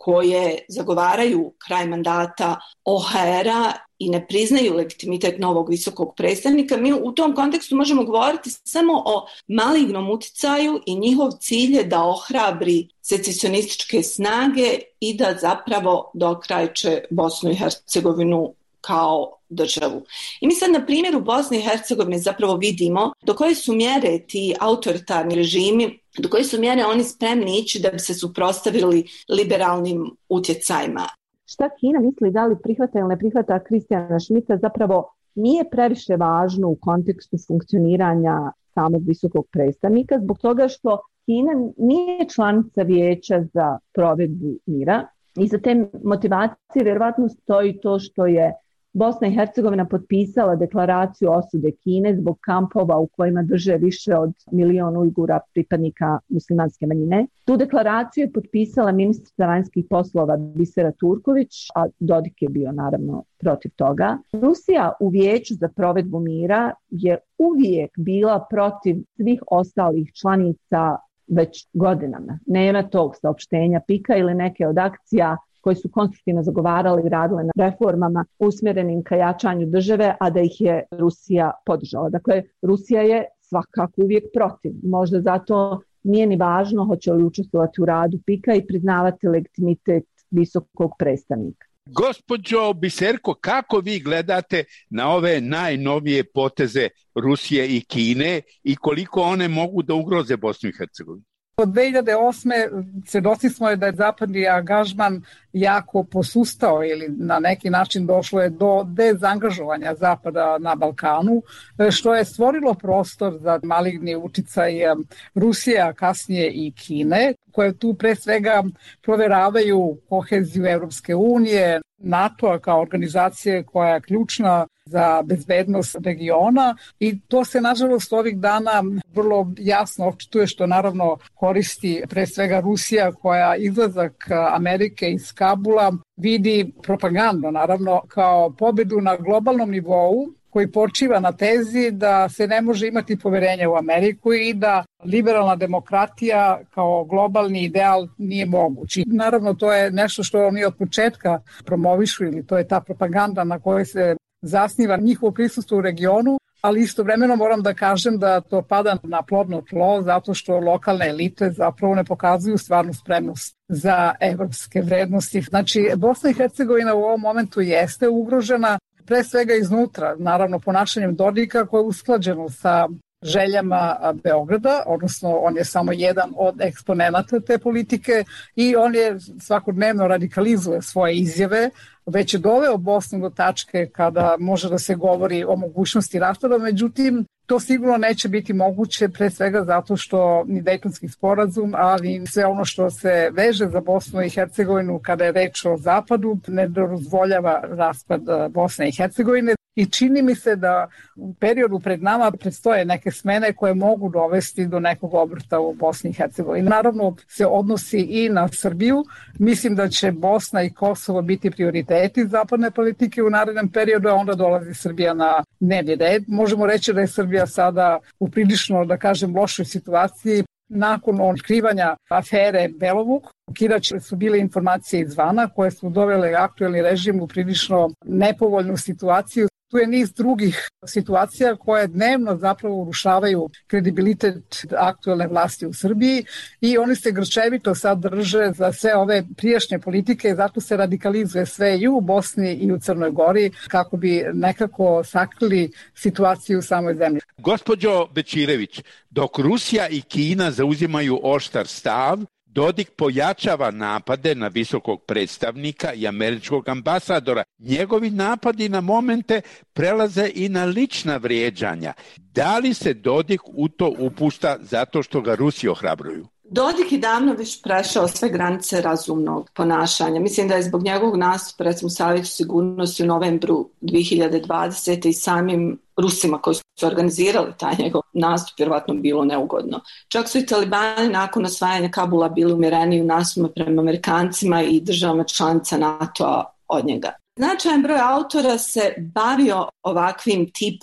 koje zagovaraju kraj mandata O H R-a i ne priznaju legitimitet novog visokog predstavnika, mi u tom kontekstu možemo govoriti samo o malignom uticaju i njihov cilj je da ohrabri secesionističke snage i da zapravo dokrajče Bosnu i Hercegovinu kao državu. I mi sad na primjeru Bosne i Hercegovine zapravo vidimo do koje su mjere ti autoritarni režimi, do koje su mjere oni spremni ići da bi se suprotstavili liberalnim utjecajima. Šta Kina misli, da li prihvata ili ne prihvata Kristijana Schmidta, zapravo nije previše važno u kontekstu funkcioniranja samog visokog predstavnika, zbog toga što Kina nije članica Vijeća za provedbu mira i za te motivacije vjerovatno stoji to što je Bosna i Hercegovina potpisala deklaraciju osude Kine zbog kampova u kojima drže više od milion Ujgura, pripadnika muslimanske manjine. Tu deklaraciju je potpisala ministrica vanjskih poslova Bisera Turković, a Dodik je bio naravno protiv toga. Rusija u Vijeću za provedbu mira je uvijek bila protiv svih ostalih članica već godinama. Nema tog saopštenja pika ili neke od akcija koji su konstruktivno zagovarali i radile na reformama usmjerenim ka jačanju države, a da ih je Rusija podržala. Dakle, Rusija je svakako uvijek protiv. Možda zato nije ni važno hoće li učestvovati u radu pika i priznavati legitimitet visokog predstavnika. Gospođo Biserko, kako vi gledate na ove najnovije poteze Rusije i Kine i koliko one mogu da ugroze Bosnu i Hercegovinu? Od dve hiljade osme svjedoci smo je da je zapadni angažman jako posustao ili na neki način došlo je do dezangažovanja Zapada na Balkanu, što je stvorilo prostor za maligni uticaj Rusije, a kasnije i Kine, koje tu pre svega provjeravaju koheziju Europske unije, NATO kao organizacije koja je ključna za bezbednost regiona i to se nažalost ovih dana vrlo jasno očituje, što naravno koristi pre svega Rusija, koja izlazak Amerike iz Kabula vidi propagandno naravno kao pobjedu na globalnom nivou koji počiva na tezi da se ne može imati poverenje u Ameriku i da liberalna demokratija kao globalni ideal nije moguć. I naravno to je nešto što oni od početka promovišu ili to je ta propaganda na kojoj se zasniva njihovo prisustvo u regionu, ali istovremeno moram da kažem da to pada na plodno tlo zato što lokalne elite zapravo ne pokazuju stvarnu spremnost za evropske vrednosti. Znači, Bosna i Hercegovina u ovom momentu jeste ugrožena pre svega iznutra, naravno ponašanjem Dodika koje je usklađeno sa željama Beograda, odnosno on je samo jedan od eksponenata te politike i on je svakodnevno radikalizuje svoje izjave, već je doveo Bosnu do tačke kada može da se govori o mogućnosti raspada, međutim to sigurno neće biti moguće pre svega zato što ni Dejtonski sporazum, ali sve ono što se veže za Bosnu i Hercegovinu kada je reč o zapadu ne dozvoljava raspad Bosne i Hercegovine. I čini mi se da u periodu pred nama predstoje neke smene koje mogu dovesti do nekog obrta u Bosni i Hercegovini. Naravno se odnosi i na Srbiju. Mislim da će Bosna i Kosovo biti prioriteti zapadne politike u narednom periodu, a onda dolazi Srbija na dnevni red. Možemo reći da je Srbija sada u prilično, da kažem, lošoj situaciji. Nakon otkrivanja afere Belovuk, Kirač su bile informacije izvana koje su dovele aktuelni režim u prilično nepovoljnu situaciju. Tu je niz drugih situacija koje dnevno zapravo urušavaju kredibilitet aktuelne vlasti u Srbiji i oni se grčevito sad drže za sve ove prijašnje politike i zato se radikalizuje sve i u Bosni i u Crnoj Gori kako bi nekako sakrili situaciju u samoj zemlji. Gospođo Bečirević, dok Rusija i Kina zauzimaju oštar stav, Dodik pojačava napade na visokog predstavnika i američkog ambasadora. Njegovi napadi na momente prelaze i na lična vrijeđanja. Da li se Dodik u to upušta zato što ga Rusi ohrabruju? Dodik je davno već prešao sve granice razumnog ponašanja. Mislim da je zbog njegovog nastupa, recimo, Savjetu sigurnosti u novembru dvije hiljade dvadesete i samim Rusima koji su organizirali taj njegov nastup vjerovatno bilo neugodno. Čak su i talibani nakon osvajanja Kabula bili umjereniji u nastupu prema Amerikancima i državama članica NATO-a od njega. Značajan broj autora se bavio ovakvim tipom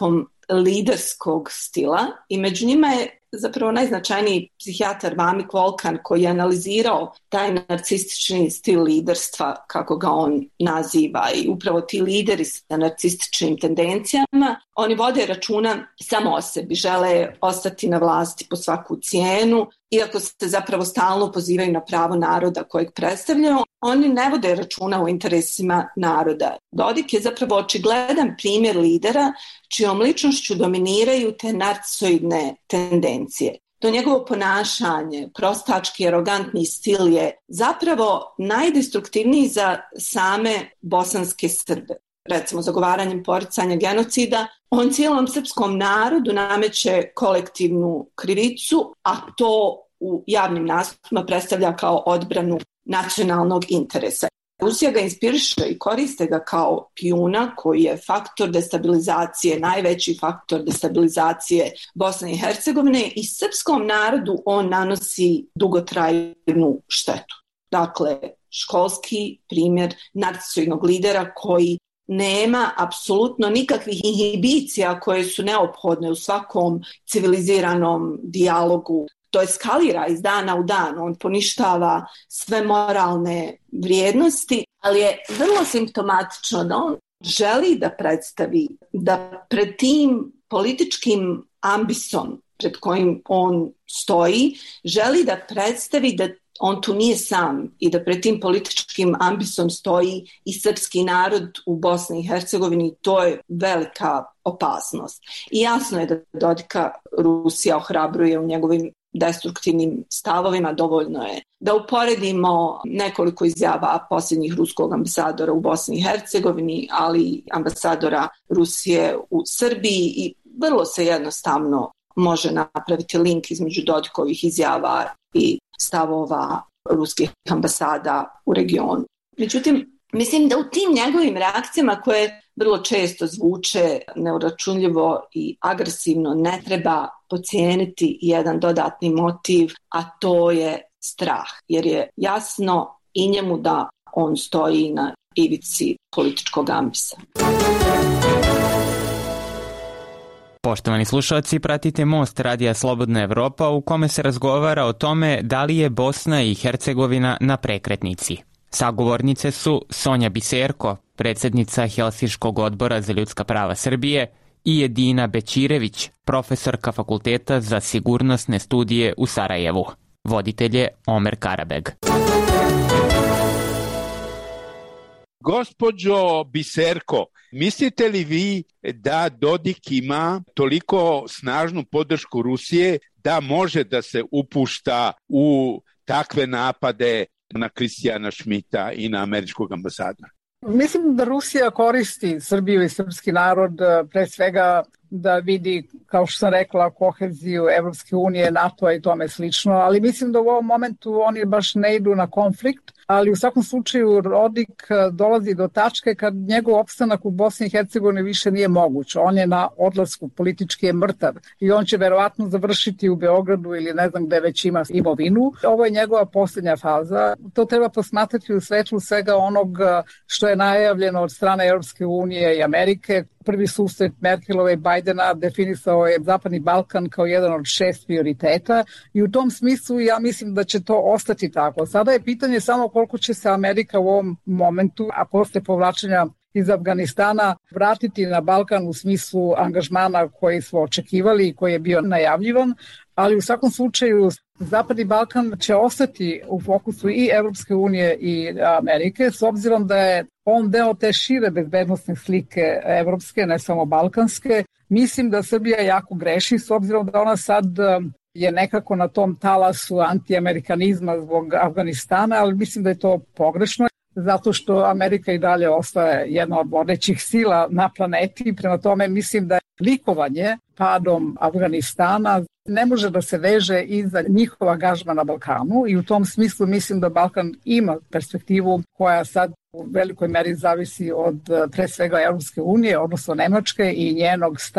liderskog stila i među njima je zapravo najznačajniji psihijatar Vamik Volkan koji je analizirao taj narcistični stil liderstva, kako ga on naziva, i upravo ti lideri sa narcističnim tendencijama, oni vode računa samo o sebi, žele ostati na vlasti po svaku cijenu, iako se zapravo stalno pozivaju na pravo naroda kojeg predstavljaju, oni ne vode računa o interesima naroda. Dodik je zapravo očigledan primjer lidera čijom ličnošću dominiraju te narcisoidne tendencije. To njegovo ponašanje, prostački, arogantni stil je zapravo najdestruktivniji za same bosanske Srbe. Recimo, zagovaranjem poricanja genocida, on cijelom srpskom narodu nameće kolektivnu krivicu, a to u javnim nastupima predstavlja kao odbranu nacionalnog interesa. Rusija ga inspiriše i koriste ga kao pijuna koji je faktor destabilizacije, najveći faktor destabilizacije Bosne i Hercegovine, i srpskom narodu on nanosi dugotrajnu štetu. Dakle, školski primjer narcisoidnog lidera koji nema apsolutno nikakvih inhibicija koje su neophodne u svakom civiliziranom dijalogu. To eskalira iz dana u dan, on poništava sve moralne vrijednosti, ali je vrlo simptomatično da on želi da predstavi da pred tim političkim ambisom pred kojim on stoji, želi da predstavi da on tu nije sam i da pred tim političkim ambisom stoji i srpski narod u Bosni i Hercegovini. To je velika opasnost. I jasno je da Dodika Rusija ohrabruje u njegovim destruktivnim stavovima. Dovoljno je da uporedimo nekoliko izjava posljednjih ruskog ambasadora u Bosni i Hercegovini, ali i ambasadora Rusije u Srbiji, i vrlo se jednostavno može napraviti link između Dodikovih izjava i stavova ruskih ambasada u regionu. Međutim, mislim da u tim njegovim reakcijama, koje vrlo često zvuče neuračunljivo i agresivno, ne treba podcijeniti jedan dodatni motiv, a to je strah. Jer je jasno i njemu da on stoji na ivici političkog ambisa. Poštovani slušalci, pratite Most Radija Slobodna Evropa, u kome se razgovara o tome da li je Bosna i Hercegovina na prekretnici. Sagovornice su Sonja Biserko, predsjednica Helsinškog odbora za ljudska prava Srbije, i Edina Bećirević, profesorka Fakulteta za sigurnosne studije u Sarajevu. Voditelj je Omer Karabeg. Gospođo Biserko, mislite li vi da Dodik ima toliko snažnu podršku Rusije da može da se upušta u takve napade na Kristijana Šmita i na američkog ambasadora? Mislim da Rusija koristi Srbiju i srpski narod pre svega da vidi, kao što sam rekla, koheziju Evropske unije, NATO-a i tome slično, ali mislim da u ovom momentu oni baš ne idu na konflikt, ali u svakom slučaju Dodik dolazi do tačke kad njegov opstanak u Bosni i Hercegovini više nije moguć. On je na odlasku, politički je mrtav i on će verovatno završiti u Beogradu ili ne znam gde već ima imovinu. Ovo je njegova posljednja faza. To treba posmatrati u svetlu svega onog što je najavljeno od strane Evropske unije i Amerike. Prvi susret Merkelove i Bajdena definisao je Zapadni Balkan kao jedan od šest prioriteta i u tom smislu ja mislim da će to ostati tako. Sada je pitanje samo koliko će se Amerika u ovom momentu, a posle povlačenja iz Afganistana, vratiti na Balkan u smislu angažmana koji smo očekivali i koji je bio najavljivan, ali u svakom slučaju Zapadni Balkan će ostati u fokusu i Evropske unije i Amerike, s obzirom da je on deo te šire bezbednostne slike evropske, ne samo balkanske. Mislim da Srbija jako greši, s obzirom da ona sad je nekako na tom talasu antiamerikanizma zbog Afganistana, ali mislim da je to pogrešno, zato što Amerika i dalje ostaje jedna od vodećih sila na planeti. Prema tome mislim da je likovanje padom Afganistana ne može da se veže iza njihova angažma na Balkanu i u tom smislu mislim da Balkan ima perspektivu koja sad u velikoj meri zavisi od pre svega Evropske unije, odnosno Nemačke i njenog stava.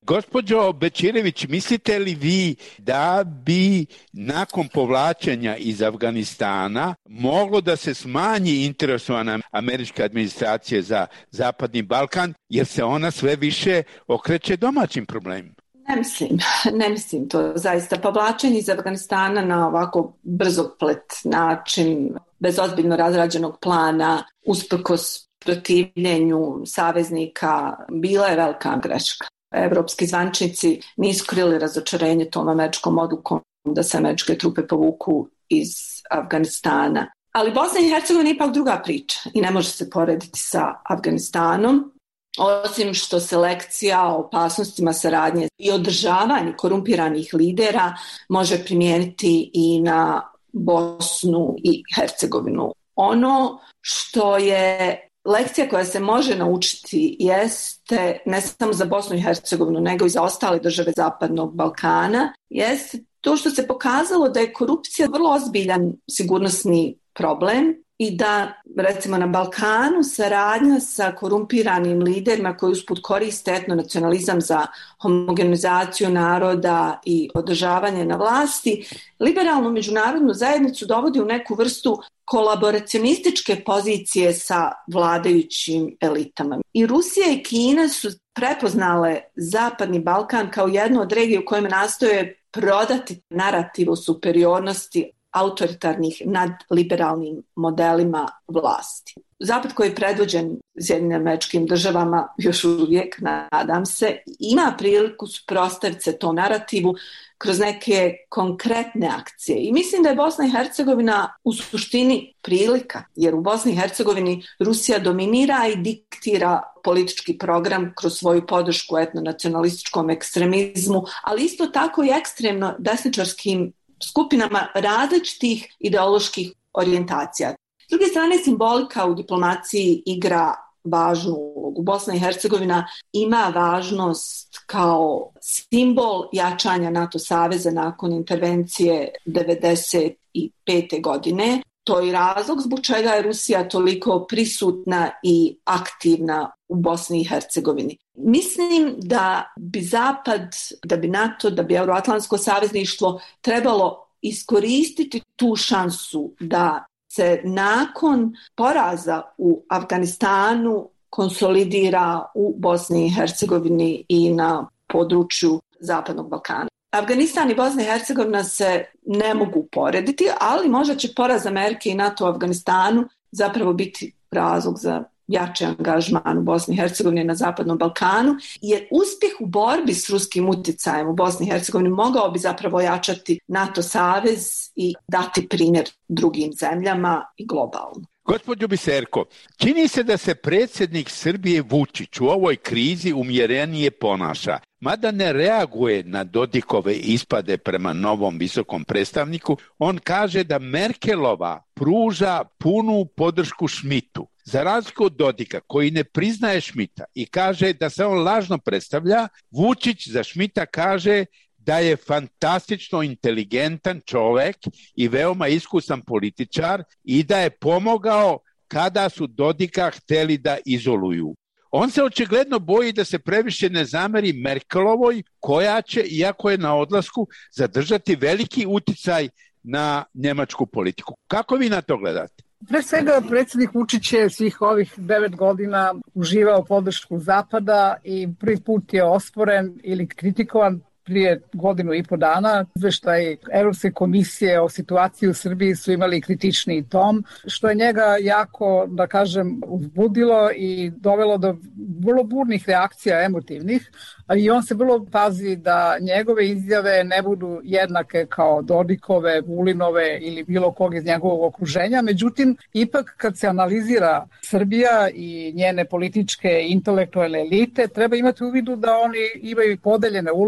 Gospođo Bečirević, mislite li vi da bi nakon povlačenja iz Afganistana moglo da se smanji interesovana američke administracije za Zapadni Balkan, jer se ona sve više okreće domaćim problemima? Ne mislim, ne mislim to zaista. Povlačenje iz Afganistana na ovako brzoplet način, bez ozbiljno razrađenog plana, usprkos protivljenju saveznika, bila je velika greška. Evropski zvančnici nisu krili razočarenje tom američkom odlukom da se američke trupe povuku iz Afganistana. Ali Bosna i Hercegovina je ipak druga priča i ne može se porediti sa Afganistanom. Osim što se lekcija o opasnostima saradnje i održavanju korumpiranih lidera može primijeniti i na Bosnu i Hercegovinu. Ono što je lekcija koja se može naučiti jeste, ne samo za Bosnu i Hercegovinu, nego i za ostale države Zapadnog Balkana, jeste to što se pokazalo da je korupcija vrlo ozbiljan sigurnosni problem i da, recimo, na Balkanu saradnja sa korumpiranim liderima koji usput koriste etnonacionalizam za homogenizaciju naroda i održavanje na vlasti, liberalnu međunarodnu zajednicu dovodi u neku vrstu kolaboracionističke pozicije sa vladajućim elitama. I Rusija i Kina su prepoznale Zapadni Balkan kao jednu od regija u kojima nastoje prodati narativ o superiornosti autoritarnih nad liberalnim modelima vlasti. Zapad koji je predvođen Sjedinjenim Američkim Državama još uvijek, nadam se, ima priliku suprotstaviti se tom narativu kroz neke konkretne akcije. I mislim da je Bosna i Hercegovina u suštini prilika, jer u Bosni i Hercegovini Rusija dominira i diktira politički program kroz svoju podršku etnonacionalističkom ekstremizmu, ali isto tako i ekstremno desničarskim skupinama različitih ideoloških orijentacija. S druge strane, simbolika u diplomaciji igra važnu ulogu. Bosna i Hercegovina ima važnost kao simbol jačanja NATO saveza nakon intervencije devedeset pete godine. To je razlog zbog čega je Rusija toliko prisutna i aktivna u Bosni i Hercegovini. Mislim da bi Zapad, da bi NATO, da bi Euroatlantsko savezništvo trebalo iskoristiti tu šansu da se nakon poraza u Afganistanu konsolidira u Bosni i Hercegovini i na području Zapadnog Balkana. Afganistan i Bosna i Hercegovina se ne mogu porediti, ali možda će poraz Amerike i NATO u Afganistanu zapravo biti razlog za jači angažman u Bosni i Hercegovini na Zapadnom Balkanu, jer uspjeh u borbi s ruskim utjecajem u Bosni i Hercegovini mogao bi zapravo jačati NATO savez i dati primjer drugim zemljama i globalno. Gospođo Biserko, čini se da se predsjednik Srbije Vučić u ovoj krizi umjerenije ponaša, mada ne reaguje na Dodikove ispade prema novom visokom predstavniku. On kaže da Merkelova pruža punu podršku Schmidtu, za razliku od Dodika koji ne priznaje Schmidta i kaže da se on lažno predstavlja. Vučić za Schmidta kaže da je fantastično inteligentan čovjek i veoma iskusan političar i da je pomogao kada su Dodika htjeli da izoluju. On se očigledno boji da se previše ne zameri Merkelovoj, koja će, iako je na odlasku, zadržati veliki utjecaj na njemačku politiku. Kako vi na to gledate? Pre svega, predsjednik Vučić je svih ovih devet godina uživao podršku Zapada i prvi put je osporen ili kritikovan prije godinu i po dana. Izveštaj Europske komisije o situaciji u Srbiji su imali kritični tom, što je njega jako, da kažem, uzbudilo i dovelo do vrlo burnih reakcija emotivnih. I on se vrlo pazi da njegove izjave ne budu jednake kao Dodikove, Vulinove ili bilo kog iz njegovog okruženja. Međutim, ipak kad se analizira Srbija i njene političke intelektualne elite, treba imati u vidu da oni imaju podeljene uloga i da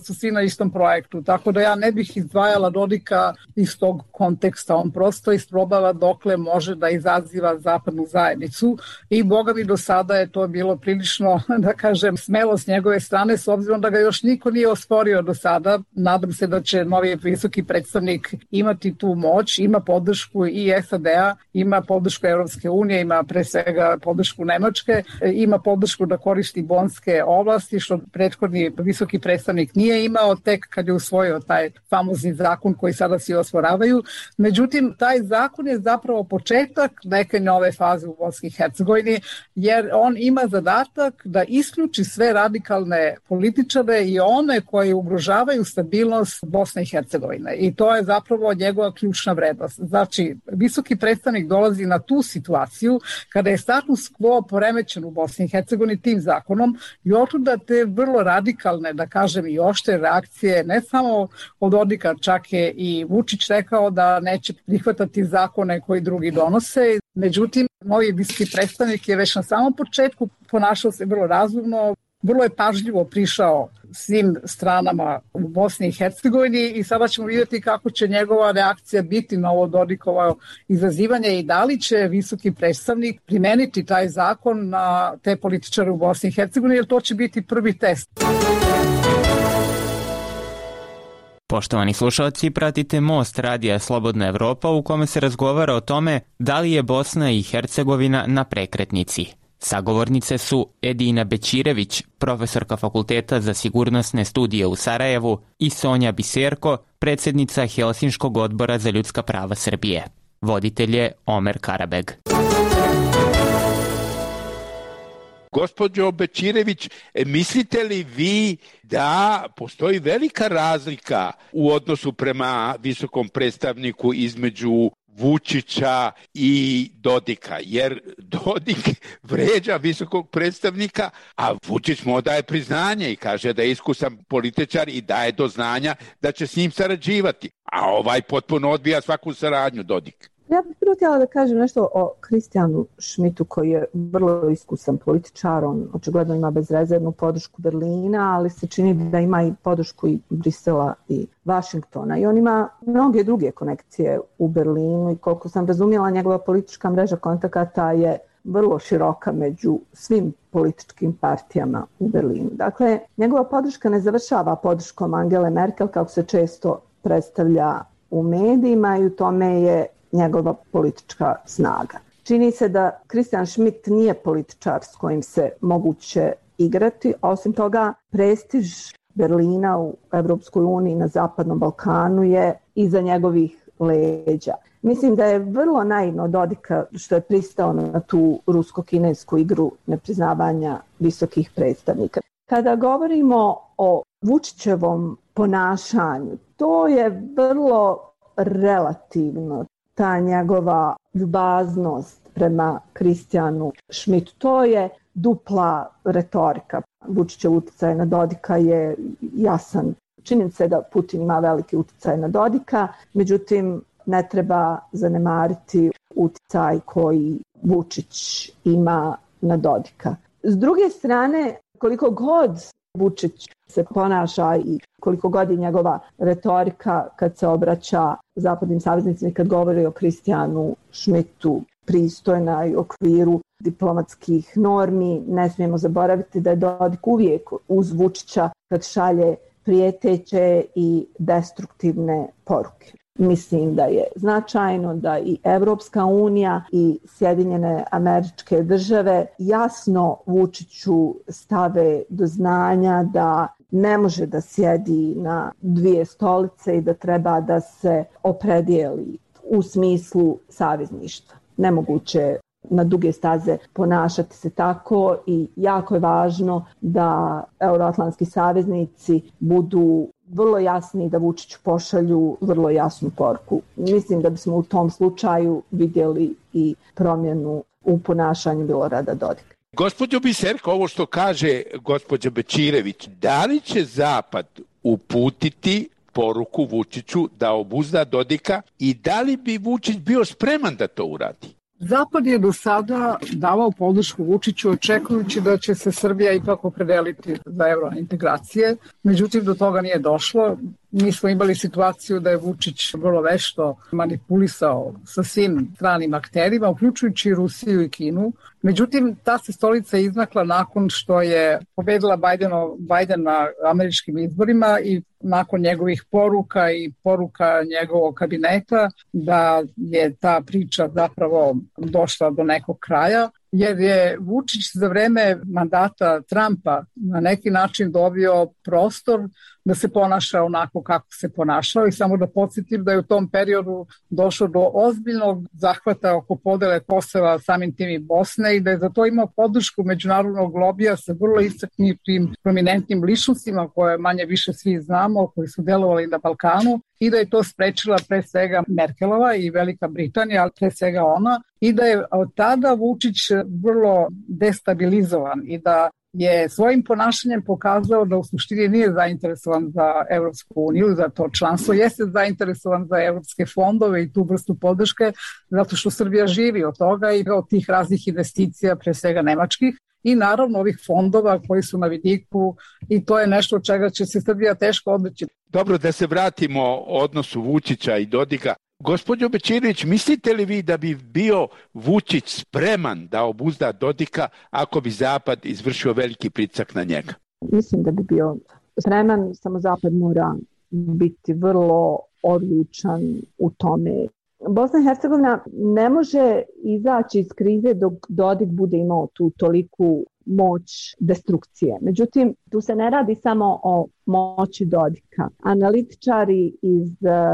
su svi na istom projektu, tako da ja ne bih izdvajala Dodika iz tog konteksta. On prosto isprobava dokle može da izaziva zapadnu zajednicu i boga mi do sada je to bilo prilično, da kažem, smelo s njegove strane, s obzirom da ga još niko nije osporio do sada. Nadam se da će novi visoki predstavnik imati tu moć, ima podršku i S A D-a, ima podršku Evropske unije, ima pre svega podršku Nemačke, ima podršku da koristi bonske oblasti, što prethodni visoki predstavnik nije imao, tek kad je usvojio taj famozni zakon koji sada svi osporavaju. Međutim, taj zakon je zapravo početak neke nove faze u Bosni i Hercegovini, jer on ima zadatak da isključi sve radikalne političare i one koji ugrožavaju stabilnost Bosne i Hercegovine. I to je zapravo njegova ključna vrednost. Znači, visoki predstavnik dolazi na tu situaciju kada je status quo poremećen u Bosni i Hercegovini tim zakonom i otuda te vrlo radikalne, da kažem, i oštre reakcije, ne samo od Dodika, čak je i Vučić rekao da neće prihvatati zakone koji drugi donose. Međutim, novi visoki predstavnik je već na samom početku ponašao se vrlo razumno, vrlo je pažljivo prišao svim stranama u Bosni i Hercegovini i sada ćemo vidjeti kako će njegova reakcija biti na ovo Dodikovo izazivanje i da li će visoki predstavnik primeniti taj zakon na te političare u Bosni i Hercegovini, jer to će biti prvi test. Poštovani slušalci, pratite Most radija Slobodna Evropa u kome se razgovara o tome da li je Bosna i Hercegovina na prekretnici. Sagovornice su Edina Bećirević, profesorka Fakulteta za sigurnosne studije u Sarajevu, i Sonja Biserko, predsjednica Helsinškog odbora za ljudska prava Srbije. Voditelj je Omer Karabeg. Gospođo Bećirević, mislite li vi da postoji velika razlika u odnosu prema visokom predstavniku između Vučića i Dodika, jer Dodik vređa visokog predstavnika, a Vučić mu daje priznanje i kaže da je iskusan političar i daje do znanja da će s njim sarađivati, a ovaj potpuno odbija svaku saradnju, Dodik. Ja bih prvo htjela da kažem nešto o Kristijanu Šmitu, koji je vrlo iskusan političar. On očigledno ima bezrezervnu podršku Berlina, ali se čini da ima i podršku i Brisela i Vašingtona. I on ima mnoge druge konekcije u Berlinu i koliko sam razumjela, njegova politička mreža kontakata je vrlo široka među svim političkim partijama u Berlinu. Dakle, njegova podrška ne završava podrškom Angele Merkel, kako se često predstavlja u medijima, i u tome je njegova politička snaga. Čini se da Kristijan Šmit nije političar s kojim se moguće igrati, a osim toga prestiž Berlina u Evropskoj uniji na Zapadnom Balkanu je iza njegovih leđa. Mislim da je vrlo naivno Dodika što je pristao na tu rusko-kinesku igru nepriznavanja visokih predstavnika. Kada govorimo o Vučićevom ponašanju, to je vrlo relativno. Ta njegova ljubaznost prema Kristijanu Šmitu, to je dupla retorika. Vučićev utjecaj na Dodika je jasan. Činjenica je da Putin ima veliki utjecaj na Dodika, međutim ne treba zanemariti utjecaj koji Vučić ima na Dodika. S druge strane, koliko god Vučić se ponaša i koliko god je njegova retorika kad se obraća zapadnim saveznicima i kad govori o Kristijanu Šmitu pristojna i u okviru diplomatskih normi, ne smijemo zaboraviti da je Dodik uvijek uz Vučića kad šalje prijeteće i destruktivne poruke. Mislim da je značajno da i Evropska unija i Sjedinjene Američke Države jasno Vučiću stave do znanja da ne može da sjedi na dvije stolice i da treba da se opredijeli u smislu savezništva. Nemoguće na duge staze ponašati se tako i jako je važno da euroatlantski saveznici budu vrlo jasni, da Vučiću pošalju vrlo jasnu poruku. Mislim da bismo u tom slučaju vidjeli i promjenu u ponašanju Milorada Dodika. Gospođo Biserko, ovo što kaže gospođa Bećirević, da li će Zapad uputiti poruku Vučiću da obuzda Dodika i da li bi Vučić bio spreman da to uradi? Zapad je do sada davao podršku Vučiću očekujući da će se Srbija ipak opredeliti za eurointegracije. Međutim, do toga nije došlo. Mi smo imali situaciju da je Vučić vrlo vešto manipulisao sa svim stranim akterima, uključujući Rusiju i Kinu. Međutim, ta se stolica izmakla nakon što je pobedila Bajdeno, Bajden na američkim izborima i nakon njegovih poruka i poruka njegovog kabineta da je ta priča zapravo došla do nekog kraja, jer je Vučić za vreme mandata Trumpa na neki način dobio prostor da se ponaša onako kako se ponašao i samo da podsjetim da je u tom periodu došlo do ozbiljnog zahvata oko podele Kosova, samim tim i Bosne, i da je za to imao podršku međunarodnog lobija sa vrlo istaknutim prominentnim ličnostima koje manje više svi znamo, koji su delovali na Balkanu, i da je to sprečila pre svega Merkelova i Velika Britanija, ali pre svega ona, i da je od tada Vučić vrlo destabilizovan i da je svojim ponašanjem pokazao da u suštini nije zainteresovan za Evropsku uniju, za to članstvo, jeste zainteresovan za evropske fondove i tu vrstu podrške, zato što Srbija živi od toga i od tih raznih investicija, pre svega nemačkih, i naravno ovih fondova koji su na vidiku, i to je nešto od čega će se Srbija teško odreći. Dobro, da se vratimo odnosu Vučića i Dodika. Gospođo Bećirović, mislite li vi da bi bio Vučić spreman da obuzda Dodika ako bi Zapad izvršio veliki pritisak na njega? Mislim da bi bio spreman, samo Zapad mora biti vrlo odlučan u tome. Bosna i Hercegovina ne može izaći iz krize dok Dodik bude imao tu toliku moć destrukcije. Međutim, tu se ne radi samo o moći Dodika. Analitičari iz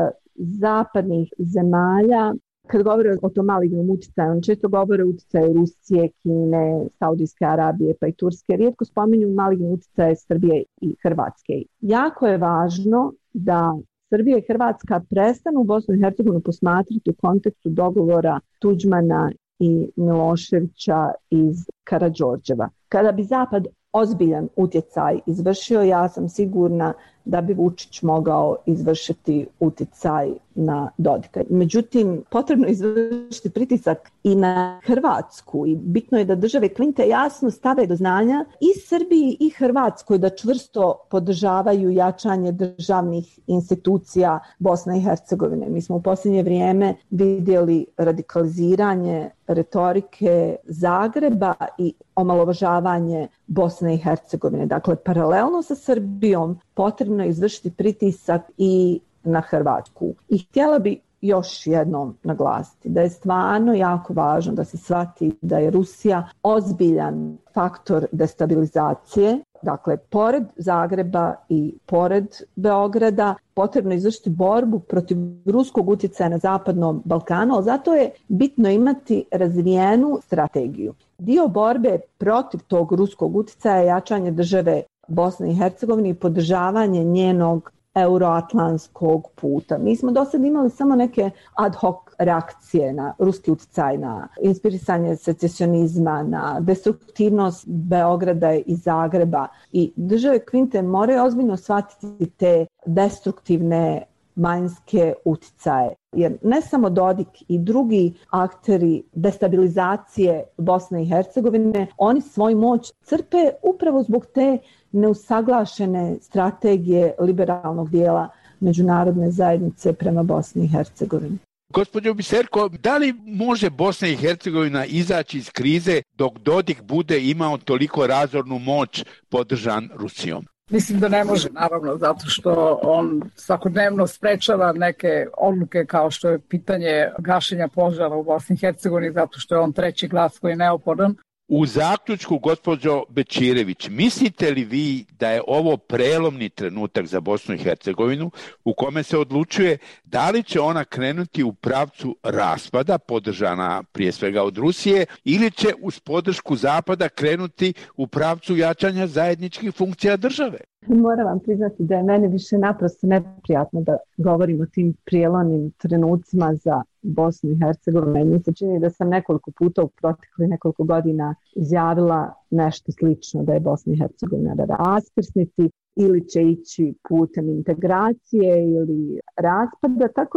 zapadnih zemalja, kad govore o tom malignom utjecaju, on često govore o utjecaju Rusije, Kine, Saudijske Arabije pa i Turske. Rijetko spominju maligni utjecaj Srbije i Hrvatske. Jako je važno da Srbija i Hrvatska prestanu Bosnu i Hercegovinu posmatrati u kontekstu dogovora Tuđmana i Miloševića iz Karađorđeva. Kada bi Zapad ozbiljan utjecaj izvršio, ja sam sigurna da bi Vučić mogao izvršiti utjecaj na Dodika. Međutim, potrebno je izvršiti pritisak i na Hrvatsku i bitno je da države Klinte jasno stave do znanja i Srbiji i Hrvatskoj da čvrsto podržavaju jačanje državnih institucija Bosne i Hercegovine. Mi smo u posljednje vrijeme vidjeli radikaliziranje retorike Zagreba i omalovažavanje Bosne i Hercegovine. Dakle, paralelno sa Srbijom potrebno je izvršiti pritisak i na Hrvatsku. I htjela bi još jednom naglasiti da je stvarno jako važno da se shvati da je Rusija ozbiljan faktor destabilizacije. Dakle, pored Zagreba i pored Beograda potrebno je izvršiti borbu protiv ruskog utjecaja na Zapadnom Balkanu, ali zato je bitno imati razvijenu strategiju. Dio borbe protiv tog ruskog utjecaja je jačanje države Bosne i Hercegovine i podržavanje njenog euroatlantskog puta. Mi smo do sad imali samo neke ad hoc reakcije na ruski utjecaj, na inspirisanje secesionizma, na destruktivnost Beograda i Zagreba. I države Kvinte moraju ozbiljno shvatiti te destruktivne vanjske utjecaje. Jer ne samo Dodik i drugi akteri destabilizacije Bosne i Hercegovine, oni svoju moć crpe upravo zbog te neusaglašene strategije liberalnog dijela međunarodne zajednice prema Bosni i Hercegovini. Gospođo Biserko, da li može Bosna i Hercegovina izaći iz krize dok Dodik bude imao toliko razornu moć podržan Rusijom? Mislim da ne može, naravno, zato što on svakodnevno sprečava neke odluke kao što je pitanje gašenja požara u Bosni i Hercegovini, zato što je on treći glas koji je neophodan. U zaključku, gospođo Bećirević, mislite li vi da je ovo prelomni trenutak za Bosnu i Hercegovinu u kome se odlučuje da li će ona krenuti u pravcu raspada, podržana prije svega od Rusije, ili će uz podršku Zapada krenuti u pravcu jačanja zajedničkih funkcija države? Moram vam priznati da je meni više naprosto neprijatno da govorim o tim prijelomnim trenucima za Bosnu i Hercegovinu. Mi se čini da sam nekoliko puta u proteklih nekoliko godina izjavila nešto slično, da je Bosna i Hercegovina na raskrsnici ili će ići putem integracije ili raspada, tako da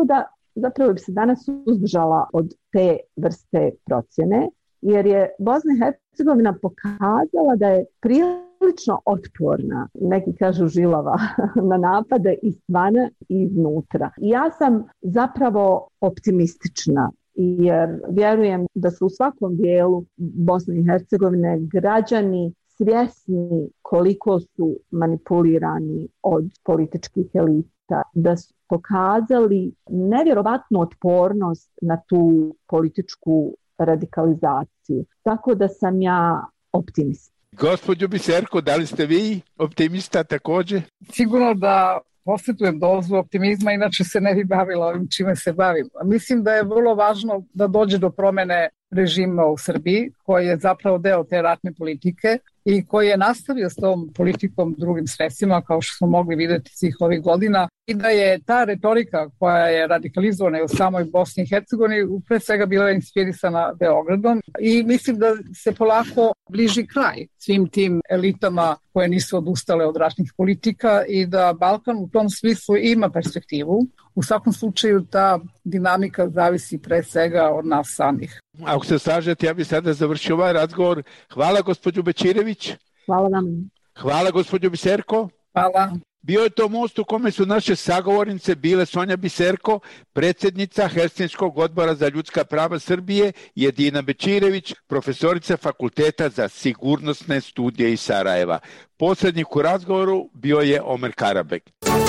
zapravo bi se danas uzdržala od te vrste procjene, jer je Bosna i Hercegovina pokazala da je prilično otporna, neki kažu žilava, na napade izvana i iznutra. I ja sam zapravo optimistična, jer vjerujem da su u svakom dijelu Bosne i Hercegovine građani svjesni koliko su manipulirani od političkih elita, da su pokazali nevjerovatnu otpornost na tu političku radikalizaciju. Tako da sam ja optimist. Gospođo Biserko, da li ste vi optimista također? Sigurno da posjetujem dozu optimizma, inače se ne bi bavila ovim čime se bavim. Mislim da je vrlo važno da dođe do promjene režima u Srbiji, koji je zapravo deo te ratne politike i koji je nastavio s tom politikom drugim sredstvima, kao što smo mogli vidjeti svih ovih godina, i da je ta retorika koja je radikalizovana u samoj Bosni i Hercegovini pre svega bila inspirisana Beogradom i mislim da se polako bliži kraj svim tim elitama koje nisu odustale od ratnih politika i da Balkan u tom smislu ima perspektivu. U svakom slučaju ta dinamika zavisi pre svega od nas samih. Ako se slažete, ja bih sada završio ovaj razgovor. Hvala gospođu Bećirević. Hvala vam. Hvala gospođu Biserko. Hvala. Bio je to most u kome su naše sagovornice bile Sonja Biserko, predsjednica Helsinškog odbora za ljudska prava Srbije, i Edina Bećirević, profesorica Fakulteta za sigurnosne studije iz Sarajeva. Posrednik u razgovoru bio je Omer Karabek.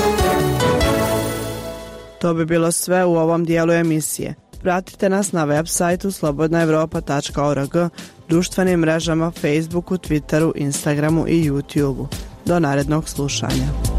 To bi bilo sve u ovom dijelu emisije. Pratite nas na web sajtu slobodna evropa tačka org, društvenim mrežama Facebooku, Twitteru, Instagramu i YouTubeu. Do narednog slušanja.